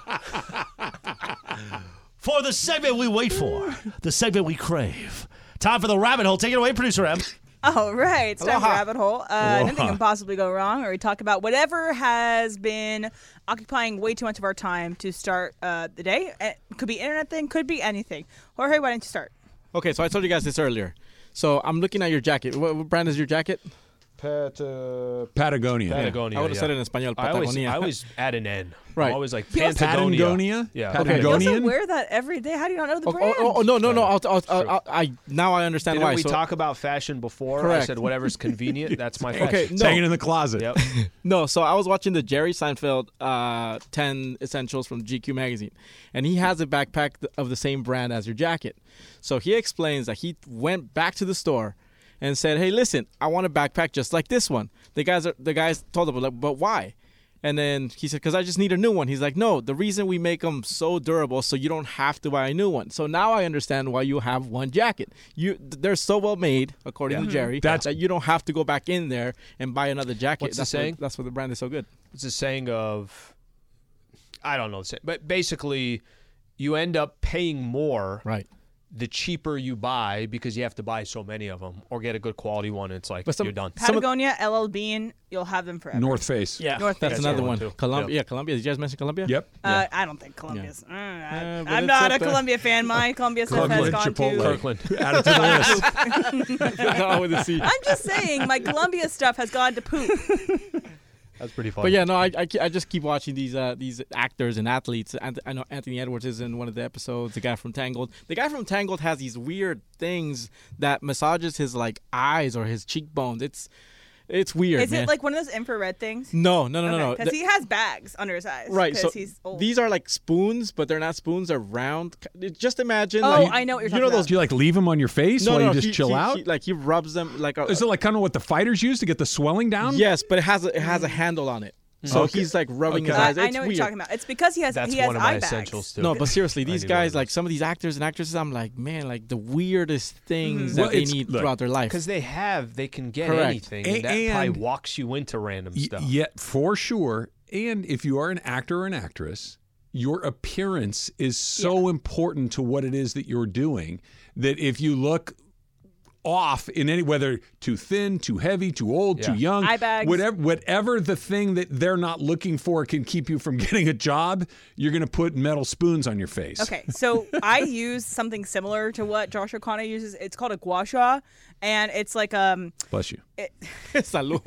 for the segment we wait for, the segment we crave. Time for the rabbit hole. Take it away, producer M. All right, it's time for Aloha. Rabbit Hole. Uh, nothing can possibly go wrong, or we talk about whatever has been occupying way too much of our time to start uh, the day. It could be internet thing, could be anything. Jorge, why don't you start? Okay, so I told you guys this earlier. So I'm looking at your jacket. What, what brand is your jacket? Pat, uh, Patagonia. Patagonia. I would have yeah. said it in Espanol. I always, Patagonia. I always add an N. Right. I'm always like He also- Patagonia. Patagonia? Yeah. Okay. You Patagonian? also wear that every day. How do you not know the Oh, brand? oh, oh, no, no, no. I'll, I'll, I'll, I'll, I now I understand Didn't why. we so, talk about fashion before? I Correct. said whatever's convenient, that's my fashion. Okay, It's no. hanging in the closet. Yep. No, so I was watching the Jerry Seinfeld uh, ten Essentials from G Q magazine, and he has a backpack th- of the same brand as your jacket. So he explains that he went back to the store and said, "Hey, listen, I want a backpack just like this one." The guys, are, the guys told him, like, "But why?" And then he said, "Because I just need a new one." He's like, "No, the reason we make them so durable so you don't have to buy a new one." So now I understand why you have one jacket. You, they're so well made, according to Jerry, That's- that you don't have to go back in there and buy another jacket. What's the that's why- saying? that's why the brand is so good. It's a saying of, I don't know, but basically, you end up paying more Right. the cheaper you buy because you have to buy so many of them, or get a good quality one. It's like But some- you're done. Patagonia, L L Bean, you'll have them forever. North Face. Yeah, North that's Face. another Yeah. one. Too. Columbia, Yeah. yeah, Columbia. Did you guys mention Columbia? Yep. Uh, I don't think Columbia's. Uh, I, Uh, but I'm it's not a up there. Columbia fan. My Columbia stuff has Kirkland, gone Chipotle. to. Kirkland. Add it to the list. No, with the C. I'm just saying, my Columbia stuff has gone to poop. That's pretty fun. But yeah, no, I, I, ke- I just keep watching these uh, these actors and athletes. And I know Anthony Edwards is in one of the episodes. The guy from Tangled. The guy from Tangled has these weird things that massages his like eyes or his cheekbones. It's it's weird. Is man. it like one of those infrared things? No, no, no, no, no. Because The- he has bags under his eyes. Right, so Because he's old. these are like spoons, but they're not spoons. They're round. Just imagine. Oh, like, I know what you're you know talking those. Do you like leave them on your face No, while no, you just he- chill he- out? he- like he rubs them like. A, Is it like kind of what the fighters use to get the swelling down? Yes, but it has a, it has a handle on it. So Okay. he's like rubbing his Okay. I, eyes. I It's know what weird. you're talking about. It's because he has That's he has one of eye my bags. essentials too. No, but seriously, I these need one guys, of like those. some of these actors and actresses, I'm like, man, like the weirdest things Well, that they it's- need look, throughout their life. Because they have, they can get Correct. anything, A- and that and- probably walks you into random Y- stuff. Yeah, for sure. And if you are an actor or an actress, your appearance is so important to what it is that you're doing that if you look off in any, whether too thin, too heavy, too old, too Yeah. young, Eye bags. whatever whatever the thing that they're not looking for can keep you from getting a job, you're going to put metal spoons on your face. Okay, so I use something similar to what Josh O'Connor uses. It's called a gua sha, and it's like um, Bless you. Salud.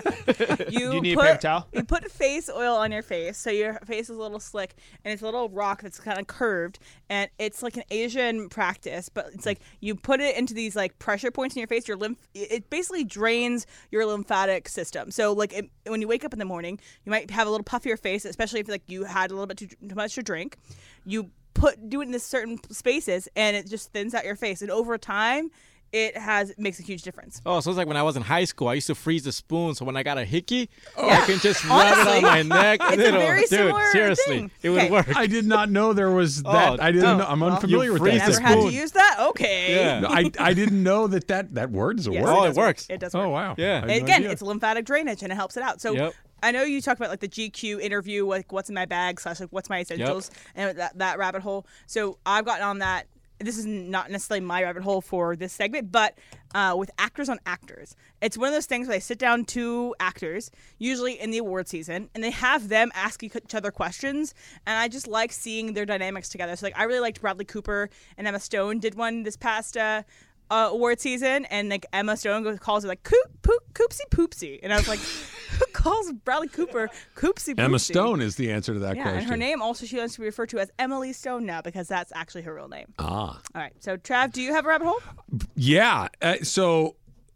you Do you need a put paper towel? you put face oil on your face, so your face is a little slick, and it's a little rock that's kind of curved, and it's like an Asian practice, but it's like you put it into these like pressure points in your face. Your lymph, it it basically drains your lymphatic system. So like it, when you wake up in the morning, you might have a little puffier face, especially if like you had a little bit too, too much to drink. You put do it in this certain spaces, and it just thins out your face, and over time, it has makes a huge difference. Oh, so it's like when I was in high school, I used to freeze the spoon, so when I got a hickey, I Yeah. can just rub Honestly, it on my neck. it's and a it'll- very dude, similar seriously, thing. it would Okay. work. I did not know there was that. Oh, I didn't oh, know. I'm well, unfamiliar you with freeze that. the Never had to spoon. use that. Okay. Yeah. I, I didn't know that that, that word is a Yes, word. Oh, does it works. It does. Oh, work. wow. Yeah. I had no Again, idea. it's lymphatic drainage, and it helps it out. So Yep. I know you talked about like the G Q interview, like what's in my bag slash like what's my essentials, and that that rabbit hole. So I've gotten on that. This is not necessarily my rabbit hole for this segment, but uh, with actors on actors, it's one of those things where they sit down two actors, usually in the award season, and they have them ask each other questions, and I just like seeing their dynamics together. So like I really liked Bradley Cooper and Emma Stone did one this past uh, uh, award season, and like Emma Stone goes, calls her like coop poop coopsie poopsie, and I was like, who calls Bradley Cooper coopsie poopsie? Emma Stone is the answer to that Yeah, question. and her name also she wants to be referred to as Emily Stone now because that's actually her real name. Ah. All right, so Trav, do you have a rabbit hole? Yeah. Uh, so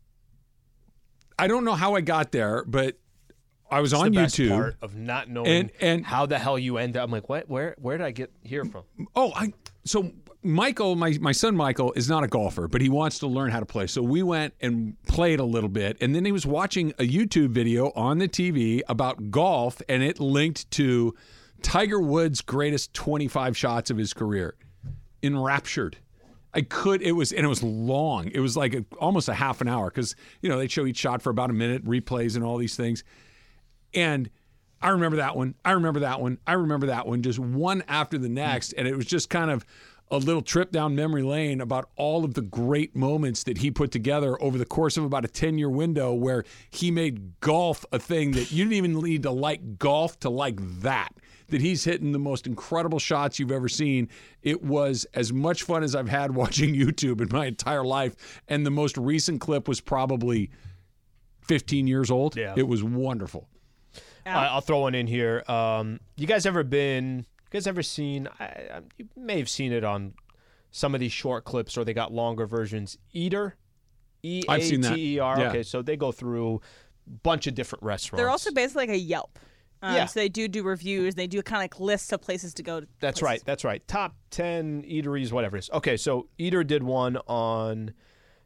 I don't know how I got there, but I was It's on the best YouTube. part of not knowing And- and- how the hell you end up. I'm like, what? Where? Where did I get here from? Oh, I so Michael, my, my son Michael, is not a golfer, but he wants to learn how to play. So we went and played a little bit, and then he was watching a YouTube video on the T V about golf, and it linked to Tiger Woods' greatest twenty-five shots of his career. Enraptured. I could, it was, and it was long. It was like a, almost a half an hour because, you know, they show each shot for about a minute, replays and all these things. And I remember that one. I remember that one. I remember that one, just one after the next. And it was just kind of a little trip down memory lane about all of the great moments that he put together over the course of about a ten-year window where he made golf a thing that you didn't even need to like golf to like that. That he's hitting the most incredible shots you've ever seen. It was as much fun as I've had watching YouTube in my entire life. And the most recent clip was probably fifteen years old. Yeah. It was wonderful. I- I'll throw one in here. Um, you guys ever been, you guys ever seen, I, I, you may have seen it on some of these short clips or they got longer versions. Eater? E A I've seen that. T E R. Yeah. Okay, so they go through a bunch of different restaurants. They're also basically like a Yelp. Um, Yeah. So they do do reviews. They do kind of like lists of places to go. To That's places. right. That's right. Top ten eateries, whatever it is. Okay, so Eater did one on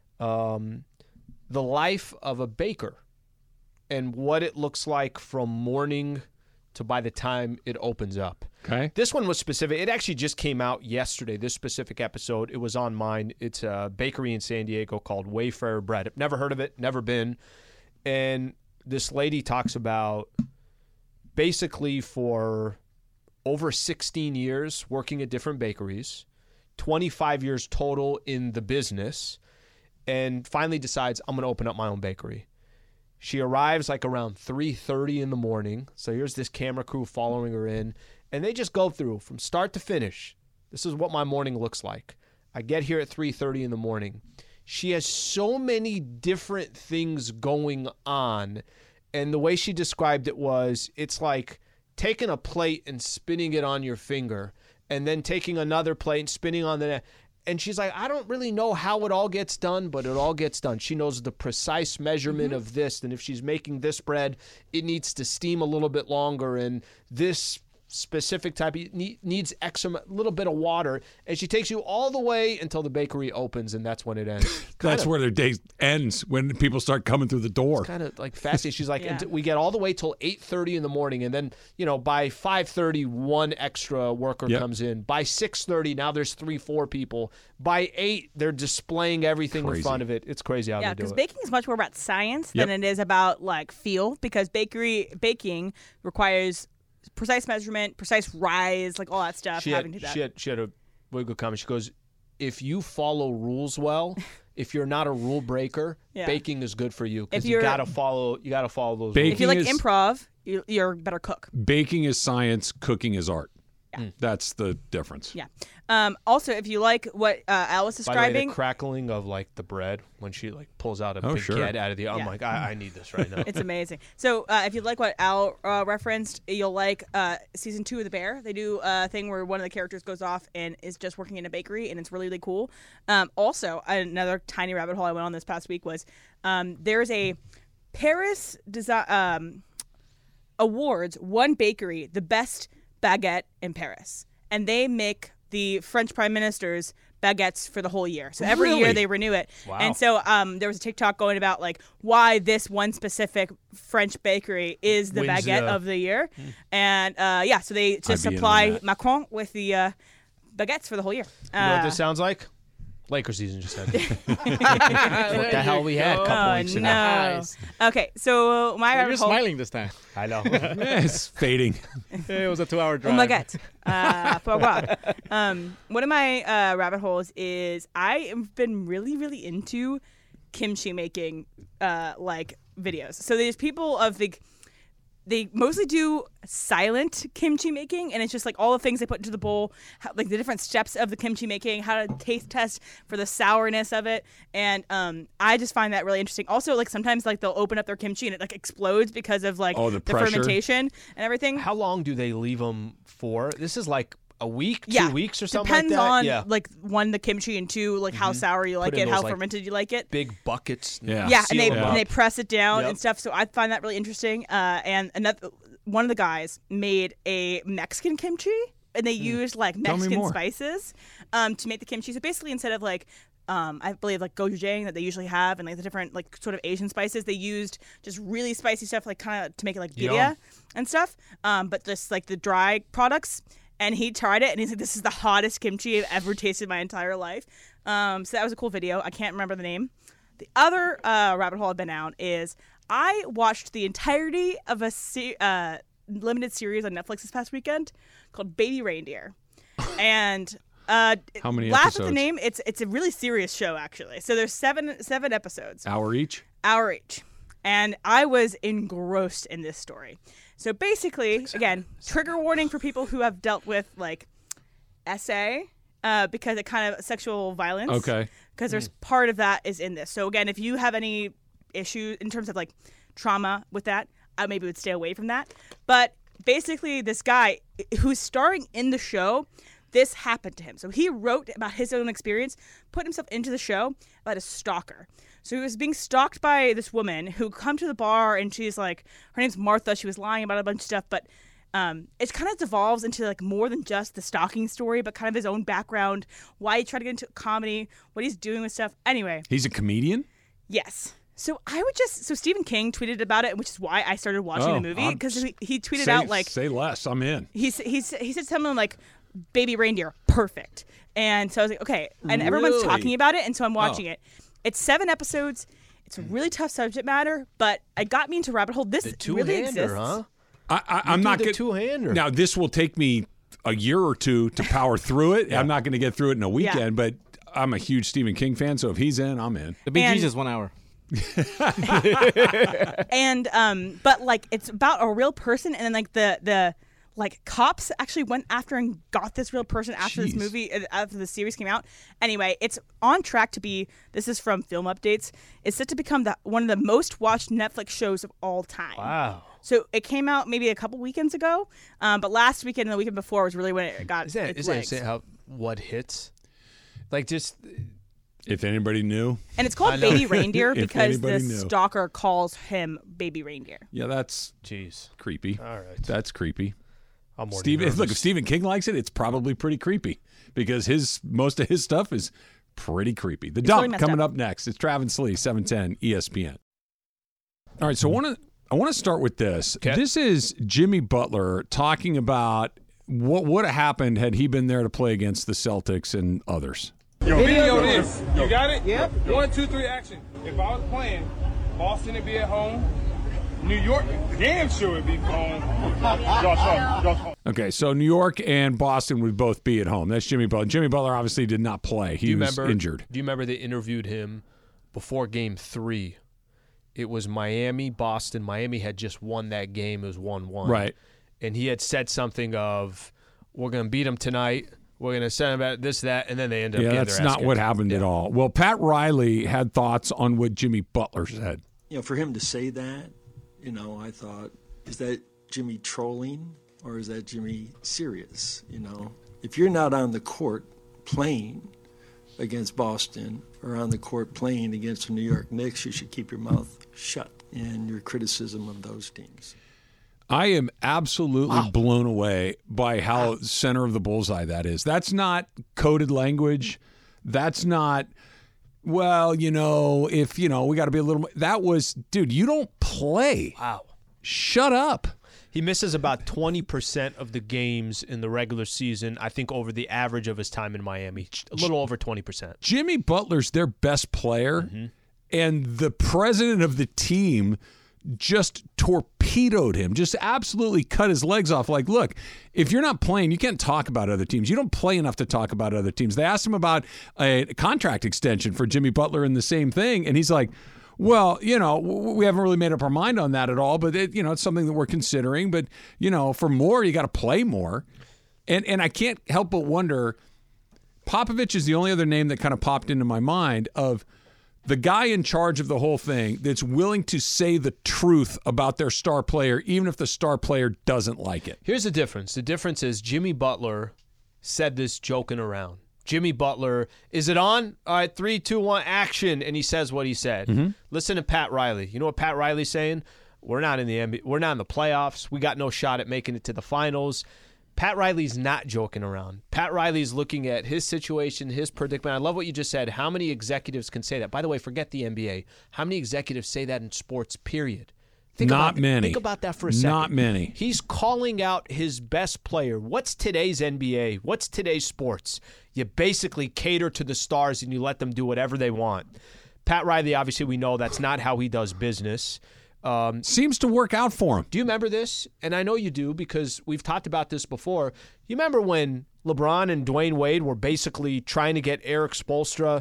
um, the life of a baker and what it looks like from morning to by the time it opens up. Okay. This one was specific. It actually just came out yesterday, this specific episode. It was on mine. It's a bakery in San Diego called Wayfarer Bread. I've never heard of it, never been. And this lady talks about basically for over sixteen years working at different bakeries, twenty-five years total in the business, and finally decides, I'm going to open up my own bakery. She arrives like around three thirty in the morning. So here's this camera crew following her in, and they just go through from start to finish. This is what my morning looks like. I get here at three thirty in the morning. She has so many different things going on. And the way she described it was, it's like taking a plate and spinning it on your finger and then taking another plate and spinning on the... And she's like, I don't really know how it all gets done, but it all gets done. She knows the precise measurement mm-hmm. of this. And if she's making this bread, it needs to steam a little bit longer. And this specific type of, needs X a little bit of water. And she takes you all the way until the bakery opens, and that's when it ends. That's kinda, where their day ends, when people start coming through the door. Kind of like fascinating. She's like, Yeah. we get all the way till eight thirty in the morning, and then, you know, by five thirty, one extra worker Yep. comes in. By six thirty, now there's three, four people. By eight, they're displaying everything Crazy. in front of it. It's crazy how Yeah, they do because it. baking is much more about science Yep. than it is about like feel. Because bakery baking requires precise measurement, precise rise, like all that stuff. She having had, to do that. she had she had a really good comment. She goes, if you follow rules well, if you're not a rule breaker, Yeah. baking is good for you If because you you're- gotta follow you gotta follow those Baking if you like is- improv, you, you're a better cook. Baking is science, cooking is art. Yeah. That's the difference. Yeah. Um, also, if you like what uh, Al was rules. By the way, describing, the crackling of like the bread when she like pulls out a Oh, big sure. baguette out of the I'm Yeah. like, I, I need this right now. it's amazing. So uh, if you like what Al uh, referenced, you'll like uh, season two of The Bear. They do a thing where one of the characters goes off and is just working in a bakery, and it's really, really cool. Um, also, another tiny rabbit hole I went on this past week was um, there's a Paris desi- um, Awards, one bakery, the best baguette in Paris. And they make the French Prime Minister's baguettes for the whole year. So every Really? year they renew it. Wow. And so um, there was a TikTok going about like why this one specific French bakery is the Wins, baguette uh, of the year. And uh, yeah, so they just I'd be in on supply that. Macron with the uh, baguettes for the whole year. You know what Uh, this sounds like? Laker season just ended. what the hell we had a couple Oh, weeks ago. no. Nice. Okay, so my Well, rabbit you're hole- smiling this time. I know. Eh, it's fading. It was a two-hour Oh drive. my god. Uh, pour moi. um, one of my uh, rabbit holes is I have been really, really into kimchi making uh, like videos. So there's people of the they mostly do silent kimchi making, and it's just like all the things they put into the bowl, how, like the different steps of the kimchi making, how to taste test for the sourness of it, and um, I just find that really interesting. Also, like sometimes like they'll open up their kimchi and it like explodes because of like Oh, the pressure. fermentation and everything. How long do they leave them for? This is like a week, yeah. two weeks, or something Depends like that. on yeah. like one the kimchi and two like how sour you like in it, those, how like, fermented you like it. Big buckets. Yeah. Yeah, and seal they them and up. they press it down Yep. and stuff. So I find that really interesting. Uh, and another one of the guys made a Mexican kimchi. and they used like Tell me Mexican more. spices um, to make the kimchi. So basically, instead of like um, I believe like gochujang that they usually have and like the different like sort of Asian spices, they used just really spicy stuff like kind of to make it like birria Yum. and stuff. Um, but just like the dry products. And he tried it, and he's like, "This is the hottest kimchi I've ever tasted in my entire life." Um, so that was a cool video. I can't remember the name. The other uh, rabbit hole I've been down is I watched the entirety of a se- uh, limited series on Netflix this past weekend called Baby Reindeer, and uh, How many laugh episodes? at the name. It's it's a really serious show actually. So there's seven seven episodes, Hour each? hour each, and I was engrossed in this story. So basically, again, trigger warning for people who have dealt with like S A, uh, because it kind of sexual violence. Okay. Because there's part of that is in this. So again, if you have any issue in terms of like trauma with that, I maybe would stay away from that. But basically, this guy who's starring in the show, this happened to him. So he wrote about his own experience, put himself into the show about a stalker. So he was being stalked by this woman who come to the bar, and she's like, her name's Martha. She was lying about a bunch of stuff, but um, it kind of devolves into like more than just the stalking story, but kind of his own background, why he tried to get into comedy, what he's doing with stuff. Anyway, He's a comedian? yes. So I would just so Stephen King tweeted about it, which is why I started watching Oh, the movie I'm- because he, he tweeted say, out like Say less. I'm in. he s- he s- he said something like Baby Reindeer, perfect. And so I was like, okay. And everyone's Really? talking about it, and so I'm watching Oh. it. It's seven episodes. It's a really tough subject matter, but it got me into rabbit hole. This The really two-hander, exists. huh? I, I, I'm do not the gonna- two-hander. Now, this will take me a year or two to power through it. I'm not going to get through it in a weekend, but I'm a huge Stephen King fan, so if he's in, I'm in. The Bee And- Gees is one hour. And um, but like it's about a real person, and then like the the like cops actually went after and got this real person after Jeez. this movie uh, after the series came out. Anyway, it's on track to be. This is from Film Updates. It's set to become the one of the most watched Netflix shows of all time. Wow. So it came out maybe a couple weekends ago, um, but last weekend and the weekend before was really when it got Is that its is that legs. insane how what hits? Like just If anybody knew. And it's I called know. Baby Reindeer If because the anybody knew. stalker calls him Baby Reindeer. Yeah, that's jeez. creepy. All right. That's creepy. I'm already Stephen, nervous. look, if Stephen King likes it, it's probably pretty creepy because his most of his stuff is pretty creepy. The It's Dump really messed coming up. up next. It's Travis Lee, seven ten E S P N. All right, so I want to I want to start with this. Okay. This is Jimmy Butler talking about what would have happened had he been there to play against the Celtics and others. Yo, video this. You got it? Yep. One, two, three, action. If I was playing, Boston would be at home. New York, damn sure would be home. Josh home. Josh home. Okay, so New York and Boston would both be at home. That's Jimmy Butler. Jimmy Butler obviously did not play. He do you was remember, injured. Do you remember they interviewed him before game three? It was Miami, Boston. Miami had just won that game. It was one one. Right. And he had said something of, we're going to beat them tonight. We're going to send them at this, that, and then they ended Yeah, up getting that's their ass not what kicked. happened at all. Well, Pat Riley had thoughts on what Jimmy Butler said. You know, for him to say that, you know, I thought, is that Jimmy trolling or is that Jimmy serious? You know, if you're not on the court playing against Boston or on the court playing against the New York Knicks, you should keep your mouth shut in your criticism of those teams. I am absolutely blown away by how center of the bullseye that is. That's not coded language. That's not, well, you know, if, you know, we got to be a little more. That was, dude, you don't play. Wow. Shut up. He misses about twenty percent of the games in the regular season, I think, over the average of his time in Miami. A little over twenty percent. Jimmy Butler's their best player, and the president of the team just torpedoed him, just absolutely cut his legs off. Like, look, if you're not playing, you can't talk about other teams. You don't play enough to talk about other teams. They asked him about a contract extension for Jimmy Butler and the same thing, and he's like, well, you know, we haven't really made up our mind on that at all, but, it, you know, it's something that we're considering. But, you know, for more, you got to play more. And and I can't help but wonder, Popovich is the only other name that kind of popped into my mind of the guy in charge of the whole thing that's willing to say the truth about their star player, even if the star player doesn't like it. Here's the difference. The difference is Jimmy Butler said this joking around. Jimmy Butler, is it on? All right, three, two, one, action. And he says what he said. Mm-hmm. Listen to Pat Riley. You know what Pat Riley's saying? We're not in the N B A. We're not in the playoffs. We got no shot at making it to the finals. Pat Riley's not joking around. Pat Riley's looking at his situation, his predicament. I love what you just said. How many executives can say that? By the way, forget the N B A. How many executives say that in sports, period? Think Not about, many. Think about that for a second. Not many. He's calling out his best player. What's today's N B A? What's today's sports? You basically cater to the stars and you let them do whatever they want. Pat Riley, obviously, we know that's not how he does business. Um, Seems to work out for him. Do you remember this? And I know you do because we've talked about this before. You remember when LeBron and Dwayne Wade were basically trying to get Eric Spoelstra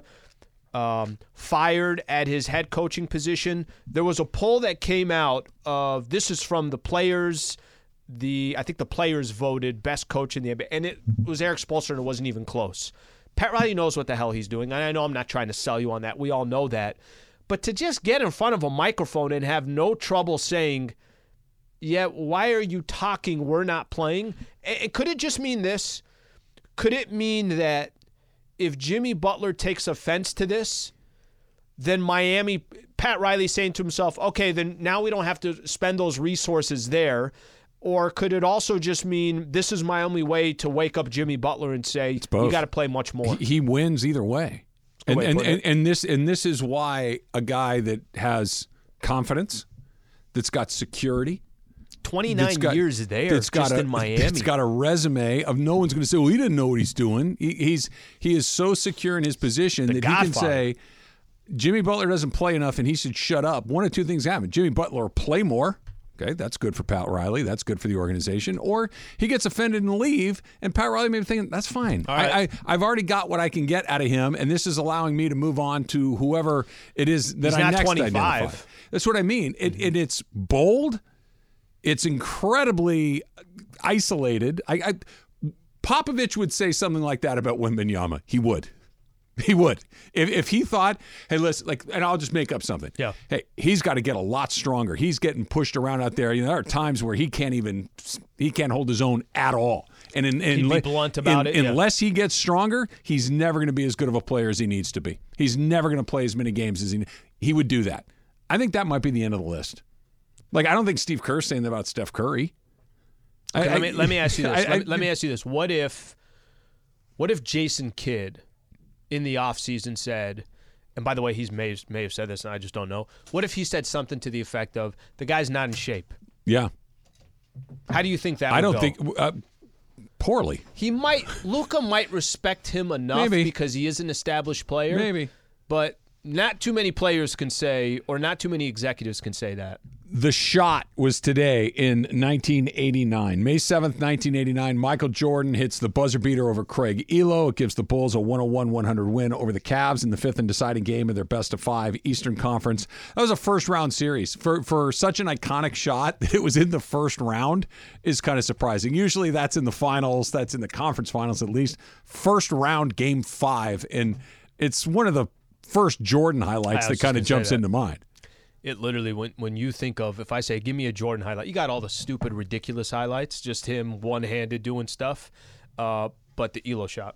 um, fired at his head coaching position? There was a poll that came out of, this is from the players, the I think the players voted best coach in the N B A, and it was Eric Spoelstra and it wasn't even close. Pat Riley knows what the hell he's doing, and I know I'm not trying to sell you on that. We all know that. But to just get in front of a microphone and have no trouble saying, yeah, why are you talking? We're not playing. And could it just mean this? Could it mean that if Jimmy Butler takes offense to this, then Miami, Pat Riley saying to himself, okay, then now we don't have to spend those resources there. Or could it also just mean this is my only way to wake up Jimmy Butler and say, you got to play much more? He, he wins either way. And, and, and, and this and this is why a guy that has confidence, that's got security, twenty-nine got, years there, that's got just a, in Miami. It's got a resume of no one's going to say, well, he didn't know what he's doing. He, he's he is so secure in his position The that Godfather. he can say, Jimmy Butler doesn't play enough and he should shut up. One of two things happen. Jimmy Butler will play more. Okay, that's good for Pat Riley. That's good for the organization. Or he gets offended and leave, and Pat Riley may be thinking, that's fine. Right. I, I, I've already got what I can get out of him, and this is allowing me to move on to whoever it is that He's I not next twenty-five. identify. That's what I mean. It, it, it's bold. It's incredibly isolated. I, I Popovich would say something like that about Wembanyama. He would. He would. If if he thought, hey, listen, like, and I'll just make up something. Yeah. Hey, he's got to get a lot stronger. He's getting pushed around out there. You know, there are times where he can't even, he can't hold his own at all. And in, in, He'd be blunt about in, it, yeah. Unless he gets stronger, he's never going to be as good of a player as he needs to be. He's never going to play as many games as he. He would do that. I think that might be the end of the list. Like, I don't think Steve Kerr's saying that about Steph Curry. Okay, I, let me let me ask you this. I, I, let, me, let me ask you this. What if, what if Jason Kidd, in the offseason said, and by the way, he's may, may have said this and I just don't know. What if he said something to the effect of, the guy's not in shape? Yeah. How do you think that I would don't go? think, uh, poorly. He might, Luka might respect him enough Maybe. because he is an established player. Maybe. But not too many players can say, or not too many executives can say that. The shot was today in nineteen eighty-nine. May seventh, nineteen eighty-nine, Michael Jordan hits the buzzer beater over Craig Elo. It gives the Bulls a one oh one one hundred win over the Cavs in the fifth and deciding game of their best of five Eastern Conference. That was a first-round series. For for such an iconic shot that it was in the first round is kind of surprising. Usually that's in the finals. That's in the conference finals at least. First round, game five. And it's one of the first Jordan highlights that kind of jumps into mind. It literally, when when you think of, if I say, give me a Jordan highlight, you got all the stupid, ridiculous highlights, just him one-handed doing stuff, uh, but the Elo shot.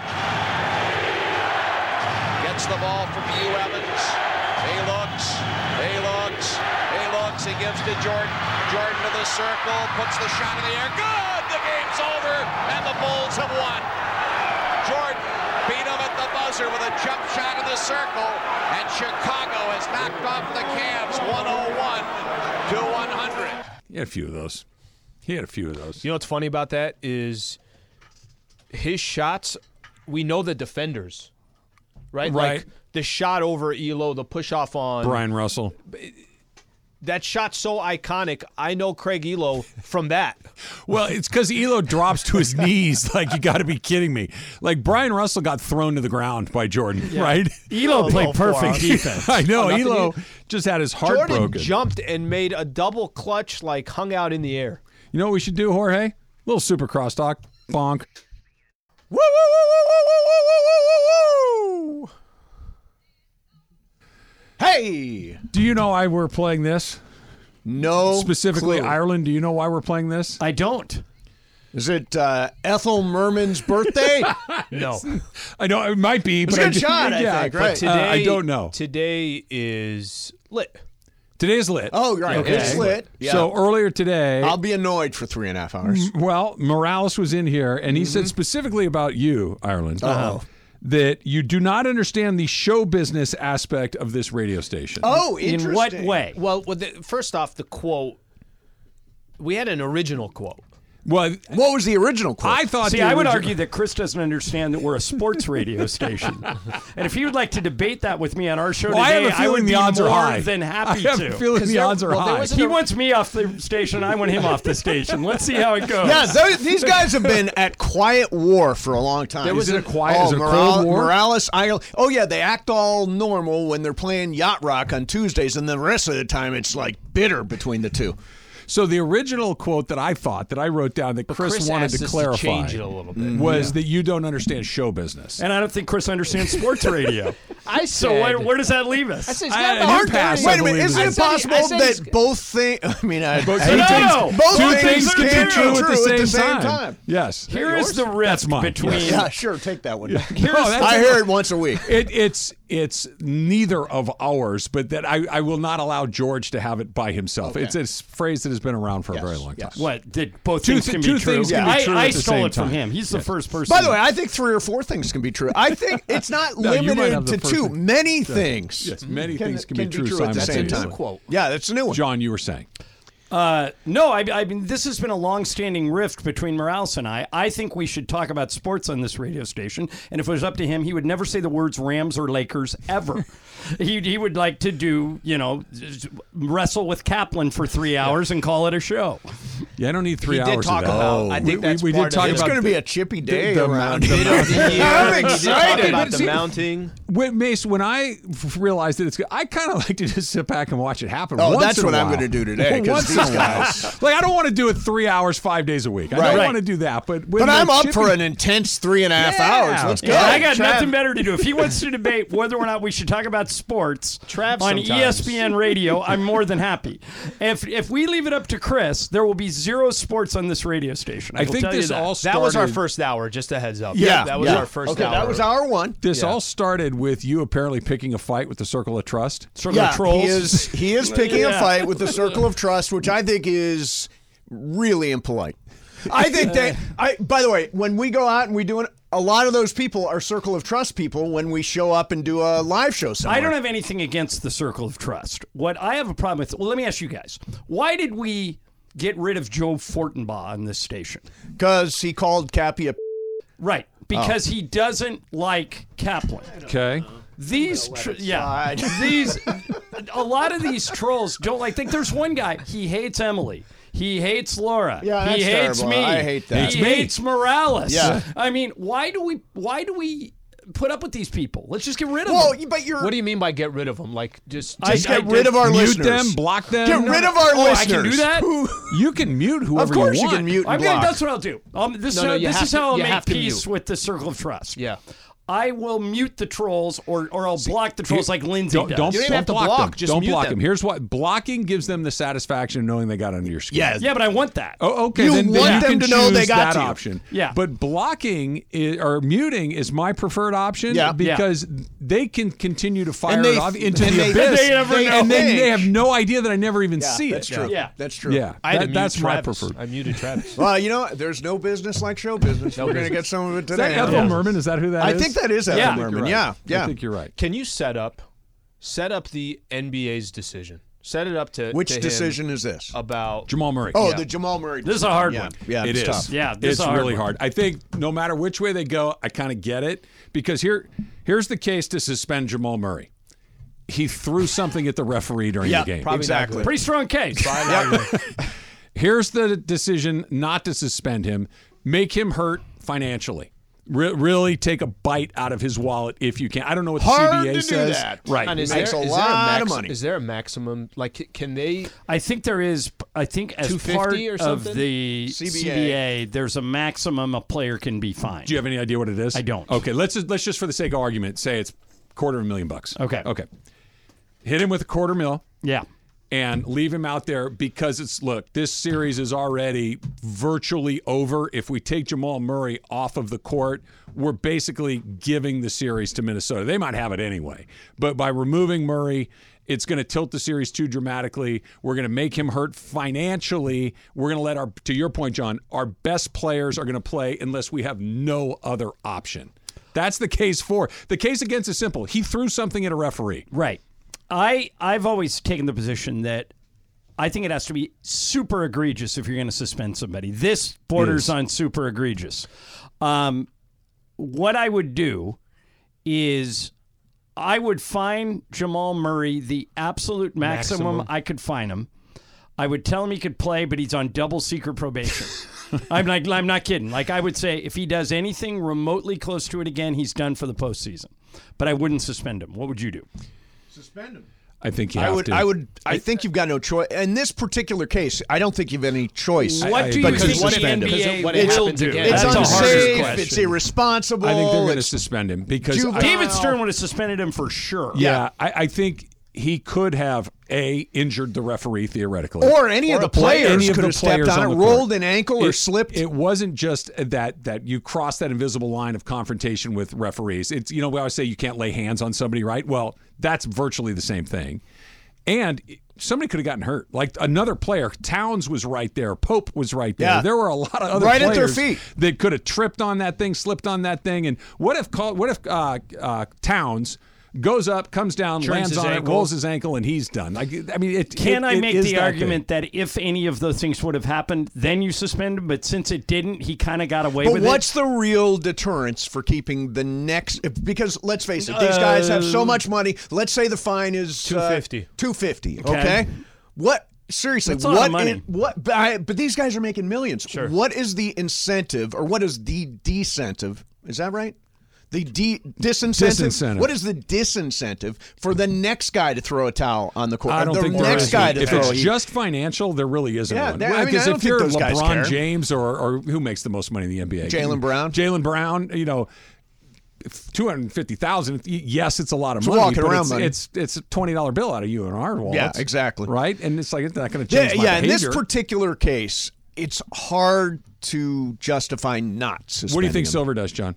Gets the ball from Hugh Evans. He looks, he looks, he looks, he gives to Jordan. Jordan to the circle, puts the shot in the air. Good! The game's over, and the Bulls have won. Jordan beat him at the buzzer with a jump shot in the circle, and Chicago has knocked off the Cavs one oh one to one hundred. He had a few of those. He had a few of those. You know what's funny about that is his shots, we know the defenders, right? Right. Like the shot over Elo, the push-off on Brian Russell. That shot's so iconic. I know Craig Elo from that. Well, it's because Elo drops to his knees. Like, you got to be kidding me. Like, Brian Russell got thrown to the ground by Jordan, Yeah. right? Elo played perfect defense. I know. Oh, nothing Elo he- just had his heart Jordan broken. jumped and made a double clutch, like hung out in the air. You know what we should do, Jorge? Little super crosstalk. Bonk. Woo, woo, woo, woo, woo, woo, woo, woo, woo. Hey! Do you know why we're playing this? No Specifically, clue. Ireland, do you know why we're playing this? I don't. Is it uh, Ethel Merman's birthday? No. I know it might be, It's but a good I, shot, I yeah, think, but right. today, uh, I don't know. Today is lit. Today's lit. Oh, right. Okay. It's lit. Yeah. So earlier today, I'll be annoyed for three and a half hours. well, Morales was in here, and he mm-hmm. said specifically about you, Ireland, Uh-oh. that you do not understand the show business aspect of this radio station. Oh, interesting. In what way? Well, well the, first off, the quote, we had an original quote. Well, what was the original quote? I thought. See, I would original... argue that Chris doesn't understand that we're a sports radio station, and if he would like to debate that with me on our show well, today, I, have a I would the be odds more are high. than happy I have to. a feeling the there, odds are well, high. He a... wants me off the station. I want him off the station. Let's see how it goes. Yeah, those, these guys have been at quiet war for a long time. There was is it a quiet? Oh, is it a Morales, Cold War? Morales, I, oh yeah, they act all normal when they're playing Yacht Rock on Tuesdays, and the rest of the time it's like bitter between the two. So the original quote that I thought that I wrote down that Chris, Chris wanted to to clarify change it a little bit. was Yeah. that you don't understand show business. And I don't think Chris understands sports radio. I so said, where, where does that leave us? I said, it's I- not an about impasse, Wait I a minute, believe isn't is- it I said he- I possible said that he's- both things? I mean, I, Both I two hate to- things- both two things things can can be true true at the same, time. time. Yes. Here is the That's rift mine. between. Yeah, sure, take that one. Here's No, that's- I hear it once a week. It, it's it's neither of ours, but that I, I will not allow George to have it by himself. Okay. It's a phrase that has been around for Yes, a very long time. yes. What did both Two things thi- can two be true? things can be I, true I at the stole same it from time. him. He's Yes. the first person. By the way, I think three or four things can be true. I think it's not No, you might limited have the to first two. thing. Many Yeah. things. Yes, many things can, be true, at the same simultaneously. time. quote. Yeah, that's a new one. John, you were saying. Uh, no, I, I mean, this has been a long-standing rift between Morales and I. I think we should talk about sports on this radio station, and if it was up to him, he would never say the words Rams or Lakers ever. he he would like to do, you know, wrestle with Kaplan for three hours and call it a show. Yeah, I don't need three He hours did talk of that. about. I We- think we, that's we part did talk of it. It's about going to the- be a chippy day the- around the- here. the- I'm He did talk excited. about the See, mounting. Wait, Mace, when I f- realized that it's good, I kind of like to just sit back and watch it happen. Oh, once that's in a what I'm while. gonna do today, 'cause Once these in a while. guys- Like, I don't want to do it three hours, five days a week. I Right. don't Right. want to do that. But when But I'm the up chippy- for an intense three and a half Yeah. hours. Let's go. Yeah, I got Trav- nothing better to do. If he wants to debate whether or not we should talk about sports Trav on sometimes. E S P N radio, I'm more than happy. If if we leave it up to Chris, there will be zero sports on this radio station. I, I will think tell you this that. all started. That was our first hour, just a heads up. Yeah, that was yeah. our first okay, hour. that was our one. This Yeah. all started with you apparently picking a fight with the Circle of Trust. Circle Yeah, of Trolls. he is. He is picking a Yeah. fight with the Circle of Trust, which I think is really impolite. I think that. I. By the way, when we go out and we do it, a lot of those people are Circle of Trust people. When we show up and do a live show somewhere, I don't have anything against the Circle of Trust. What I have a problem with, well, let me ask you guys. Why did we get rid of Joe Fortenbaugh on this station? because he called Cappy a. Right, because he doesn't like Kaplan. Okay. These, tr- yeah, these, a lot of these trolls don't like. Think there's one guy. He hates Emily. He hates Laura. Yeah, he that's hates terrible. me. I hate that. He Hates me. hates Morales. Yeah. I mean, why do we? Why do we put up with these people? Let's just get rid of Well, them. but you're. What do you mean by get rid of them? Like just I- just I get rid did- of our Mute listeners. them, block them. Get rid of our Oh, I listeners. can do that? You can mute whoever Of course you you want. can mute and I'm gonna, block. that's what I'll do. Um, this No, no, uh, you this have is to- how I'll you make have to peace mute. with the Circle of Trust. yeah. I will mute the trolls, or or I'll block the trolls like Lindsay Don't does. don't, You don't even don't have to block, block, them. just don't mute block them. them. Here's what blocking gives them the satisfaction of knowing they got under your skin. Yeah. Yeah, but I want that. Oh, okay. You then, then want you them can to know they choose got that you. option. Yeah. But blocking is, or muting is my preferred option. Yeah. Because they can continue to fire And they- it off into and the they- abyss, they never know. and then they Think. have no idea that I never even Yeah, see that's it. true. Yeah. That's true. Yeah, I had that- to that's mute my Travis. preferred. I muted Travis. Well, you know, there's no business like show business. We're going to get some of it Is that today. Ethel Merman? Is that who that I is? think that is Ethel Yeah. I think Merman. you're right. Yeah, yeah. I think you're right. Can you set up, set up the N B A's decision? Set it up to Which to him decision is this? about Jamal Murray. Oh, yeah. the Jamal Murray. This is a hard yeah. one. Yeah, It it's is. tough. Yeah, this it's is a hard really one. hard. I think no matter which way they go, I kind of get it because here, here's the case to suspend Jamal Murray. He threw something at the referee during Yeah, the game. probably exactly. Pretty strong case. Here's the decision not to suspend him. Make him hurt financially. Re- really take a bite out of his wallet if you can. I don't know what the Hard C B A to do says. that. Right. And is Makes there, a is lot there a of max- money. Is there a maximum? Like, can they? I think there is. I think as two fifty part or of something? the C B A. C B A, there's a maximum a player can be fined. Do you have any idea what it is? I don't. Okay, let's just, let's just for the sake of argument say it's quarter of a million bucks. Okay. Okay. Hit him with a quarter mil. Yeah. And leave him out there because it's look, this series is already virtually over. If we take Jamal Murray off of the court, we're basically giving the series to Minnesota. They might have it anyway. But by removing Murray It's going to tilt the series too dramatically. We're going to make him hurt financially. We're going to let our, to your point, John, our best players are going to play unless we have no other option. That's the case for. The case against is simple. He threw something at a referee. Right. I, I've always taken the position that I think it has to be super egregious if you're going to suspend somebody. This borders on super egregious. Um, what I would do is I would fine Jamal Murray the absolute maximum, maximum. I could fine him. I would tell him he could play, but he's on double secret probation. I'm like, I'm not kidding. Like, I would say if he does anything remotely close to it again, he's done for the postseason. But I wouldn't suspend him. What would you do? Suspend him. I think you I have would. to. I would. I think you've got no choice in this particular case. I don't think you've any choice. What I, do but you to think the suspend N B A him. will It's, do? it's That's a harder unsafe. question. It's irresponsible. I think they're going to it's suspend him because juvenile. David Stern would have suspended him for sure. Yeah, I, I think he could have a injured the referee theoretically, Or any of the play- players any of could the have stepped players on it, the rolled court. an ankle or It- slipped. It wasn't just that that you cross that invisible line of confrontation with referees. It's you know we always say you can't lay hands on somebody, right? Well, that's virtually the same thing. And somebody could have gotten hurt. Like another player, Towns was right there. Pope was right there. Yeah. There were a lot of other Right at players their feet. that could have tripped on that thing, slipped on that thing. And what if what if uh, uh, Towns goes up, comes down, Turns lands his on ankle. it, rolls his ankle, and he's done? Like, I mean, it, Can it- I it make is the that argument big. that if any of those things would have happened, then you suspend him? But since it didn't, he kind of got away But with what's it. the real deterrence for keeping the next? if- Because let's face it, these guys have so much money. Let's say the fine is two fifty. Two fifty. Okay. Okay. What? Seriously, That's a lot of what? money. in- what? But, I, but these guys are making millions. Sure. What is the incentive, or what is the decentive? Is that right? The de- disincentive. Disincentive. What is the disincentive for the next guy to throw a towel on the court? I don't the think there next is. guy to If throw it's a heat. just financial, there really isn't Yeah, one. there- I mean, I Because don't if think you're those guys LeBron care. James or, or who makes the most money in the N B A? Jaylen Brown? Jaylen Brown, you know, two hundred fifty thousand dollars. Yes, it's a lot of It's money, walking but around it's, money. it's it's a twenty dollar bill out of you and our wallets. Yeah, exactly. Right? And it's like, it's not going to Yeah, change my yeah. In this behavior. particular case, it's hard to justify not suspending What do you think him. Silver does, John?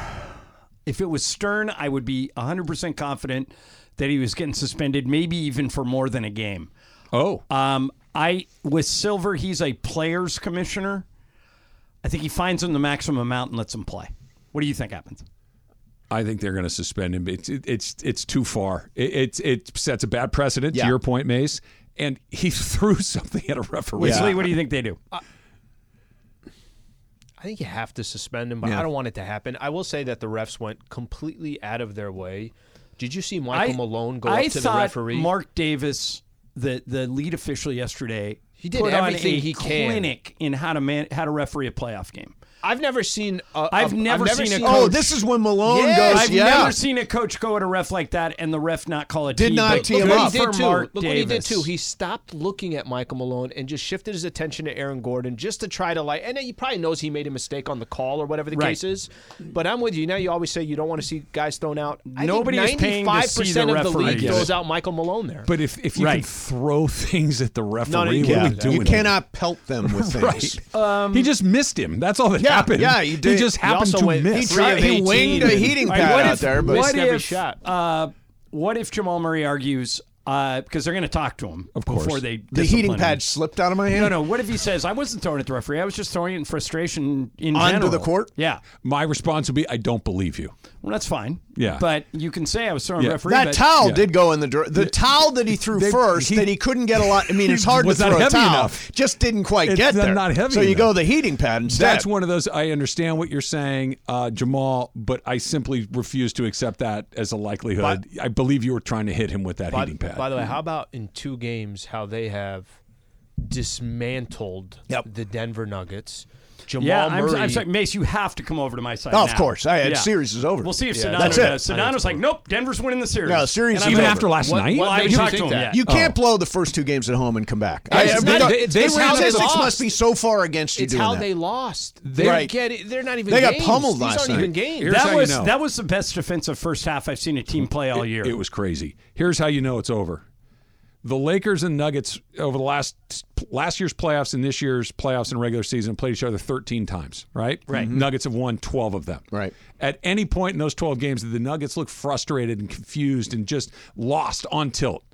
If it was Stern, I would be one hundred percent confident that he was getting suspended, maybe even for more than a game. Oh. Um, I with Silver, he's a players commissioner. I think he fines him the maximum amount and lets him play. What do you think happens? I think they're going to suspend him. It's it, it's it's too far. It, it it sets a bad precedent. Yeah. To your point, Mace. And he threw something at a referee. Wesley, what do you think they do? I think you have to suspend him, but Yeah. I don't want it to happen. I will say that the refs went completely out of their way. Did you see Michael I- Malone go I up to the thought referee? Mark Davis, the the lead official yesterday, He did put everything on a he can. clinic in how to man, how to referee a playoff game. I've never seen. A, I've a- never seen a Oh, coach- this is when Malone Yeah, goes. I've yeah. never seen a coach go at a ref like that and the ref not call a Did tee, not but tee him good up. He for did too. Mark Look what he did Davis. too. He stopped looking at Michael Malone and just shifted his attention to Aaron Gordon just to try to like. And he probably knows he made a mistake on the call or whatever the Right. case is. But I'm with you. Now you always say you don't want to see guys thrown out. I Nobody is think paying to ninety-five see the percent of the referee. league I get throws it. out Michael Malone there. But if, if you Right. can throw things at the referee, No, no, you what are we can't. doing? You cannot pelt them with things. Right. Um, he just missed him. That's all that Yeah, happened. yeah, he did. just He happened also to went miss. He tried. He eighteen winged a and- heating All right, pad what out if, there, but what missed every if, shot. Uh, what if Jamal Murray argues, uh, because they're going to talk to him Of course. before they the heating discipline pad him. slipped out of my hand. No, no. What if he says, I wasn't throwing it at the referee. I was just throwing it in frustration in Onto general. the court? Yeah. My response would be, I don't believe you. Well, that's fine. Yeah. But you can say I was throwing Yeah. a referee. That but towel Yeah. did go in the dir- the towel that he threw They- first he- that he couldn't get a lot. I mean, it's hard to was not throw a heavy towel. enough. Just didn't quite It's get not- there. not heavy So you enough. go the heating pad instead. That's one of those, I understand what you're saying, uh, Jamal, but I simply refuse to accept that as a likelihood. I believe you were trying to hit him with that By, heating pad. by the way, how about in two games how they have dismantled Yep. the Denver Nuggets? Jamal yeah, I'm, Murray. I'm sorry, Mace, you have to come over to my side. Oh, of now. course. I had Yeah. series is over. We'll see if Yeah, Sedano that's it. does. Sedano's like, nope, Denver's winning the series. No, the series And is I'm Even like, after last What- night? what Well, I makes haven't you talked think to him that? yet. You can't Oh. blow the first two games at home and come back. Yeah, it's I- not- the, it's the how they statistics lost. must be so far against you It's doing how that. they lost. They- They're, Right. getting, they're not even They got games. pummeled These last aren't night. even games. Here's That how you was know. that was the best defensive first half I've seen a team play all year. It, it was crazy. Here's how you know it's over. The Lakers and Nuggets over the last last year's playoffs and this year's playoffs and regular season played each other thirteen times, right? Right. Nuggets have won twelve of them. Right. At any point in those twelve games, did the Nuggets look frustrated and confused and just lost on tilt?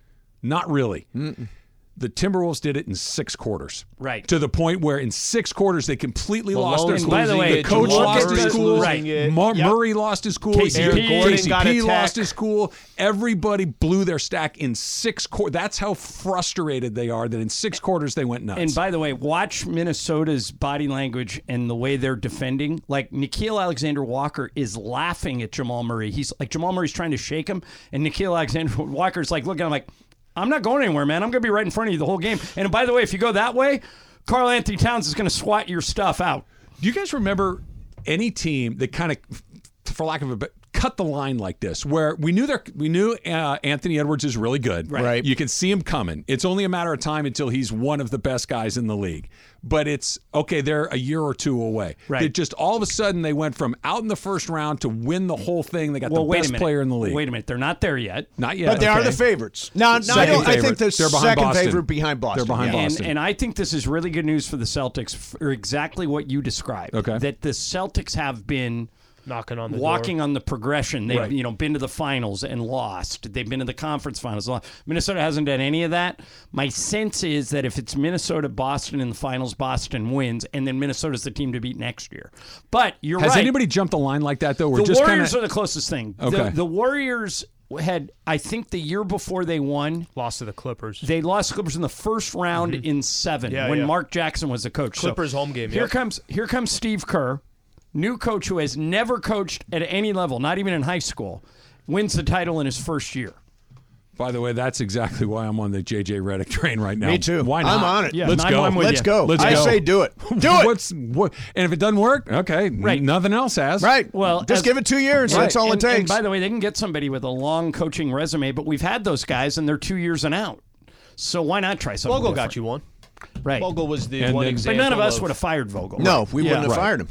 Not really. Mm-mm. The Timberwolves did it in six quarters. Right. To the point where in six quarters they completely Malone's lost their cool. By the way, the coach lost his cool. Right. Mar- Yep. Murray lost his cool. K C P, K C P got lost a his cool. Everybody blew their stack in six quarters. That's how frustrated they are that in six quarters they went nuts. And by the way, watch Minnesota's body language and the way they're defending. Like, Nickeil Alexander-Walker is laughing at Jamal Murray. He's like, Jamal Murray's trying to shake him, and Nickeil Alexander-Walker's like looking at him like, I'm not going anywhere, man. I'm going to be right in front of you the whole game. And by the way, if you go that way, Karl Anthony Towns is going to swat your stuff out. Do you guys remember any team that kind of, for lack of a better, cut the line like this, where we knew there, we knew uh, Anthony Edwards is really good. Right. Right. You can see him coming. It's only a matter of time until he's one of the best guys in the league. But it's, okay, they're a year or two away. Right. It just all of a sudden they went from out in the first round to win the whole thing. They got well, the wait best a minute. player in the league. Wait a minute. They're not there yet. Not yet. But they okay. are the favorites. Now, now I, Second don't, I think favorite. the They're behind second Boston. favorite behind Boston. They're behind yeah. Boston. And, and I think this is really good news for the Celtics for exactly what you described. Okay. That the Celtics have been knocking on the walking door. on the progression. They've Right. you know been to the finals and lost. They've been to the conference finals. Minnesota hasn't done any of that. My sense is that if it's Minnesota, Boston in the finals, Boston wins, and then Minnesota's the team to beat next year. But you're Has right. anybody jumped the line like that, though? We're the just Warriors kinda... are the closest thing. Okay. The, the Warriors had, I think, the year before they won, Lost to the Clippers. they lost the Clippers in the first round in seven Yeah, when yeah. Mark Jackson was the coach. So Clippers home game, Here yep. comes here comes Steve Kerr, new coach who has never coached at any level, not even in high school, wins the title in his first year. By the way, that's exactly why I'm on the J J Redick train right now. Me too. Why not? I'm on it. Yeah, Let's I'm- go. I'm with Let's you. go. Let's I go. say do it. Do it. What's what? And if it doesn't work, okay, Right. nothing else has. Right. Well, just as- give it two years. Right. That's all and, it and takes. by the way, they can get somebody with a long coaching resume, but we've had those guys, and they're two years and out. So why not try something Vogel different? got you one. Right. Vogel was the And one then- But example. none of us would have fired Vogel. no, we Yeah. wouldn't have Right. fired him.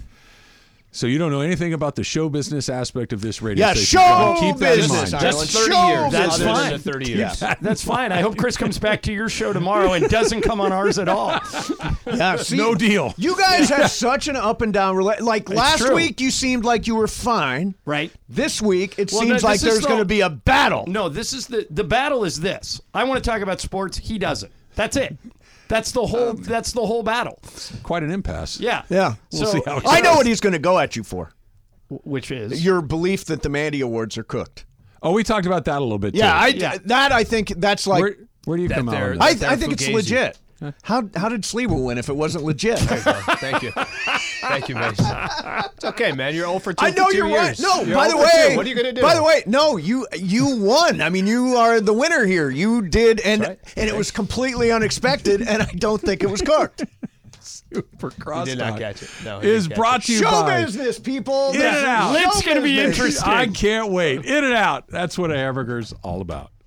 So you don't know anything about the show business aspect of this radio Yeah, station. show Keep that in business. mind. Just Just thirty show years. That's Other than fine. the thirty years. That's fine. I hope Chris comes back to your show tomorrow and doesn't come on ours at all. Yeah, see, No deal. You guys have such an up and down rela- Like last true. week, you seemed like you were fine. Right. This week, it Well, seems th- like this is there's the- going to be a battle. No, this is the the battle is this. I want to talk about sports. He doesn't. That's it. That's the whole. That's the whole battle. Quite an impasse. Yeah. Yeah. We'll So- see how it I know goes. what he's going to go at you for. Which is Your belief that the Mandy Awards are cooked. Oh, we talked about that a little bit. Yeah, too. I, Yeah. that I think that's like. Where, where do you That come out? they're- on I, that? They're I think it's fugazi. legit. How how did Sleeper win if it wasn't legit? Thank you. Thank you, Mace. It's okay, man. You're zero for two I know for two you're right. years. No, You're by zero the for two. way, What are you going to do? By the way, no, you you won. I mean, you are the winner here. You did, and right. and it was completely unexpected, and I don't think it was cooked. Super He crosstalk did not catch it. No, he is didn't catch brought it. to you Show by business, people. In and Out. It's gonna be business. interesting. I can't wait. In and Out. That's what a hamburger's all about.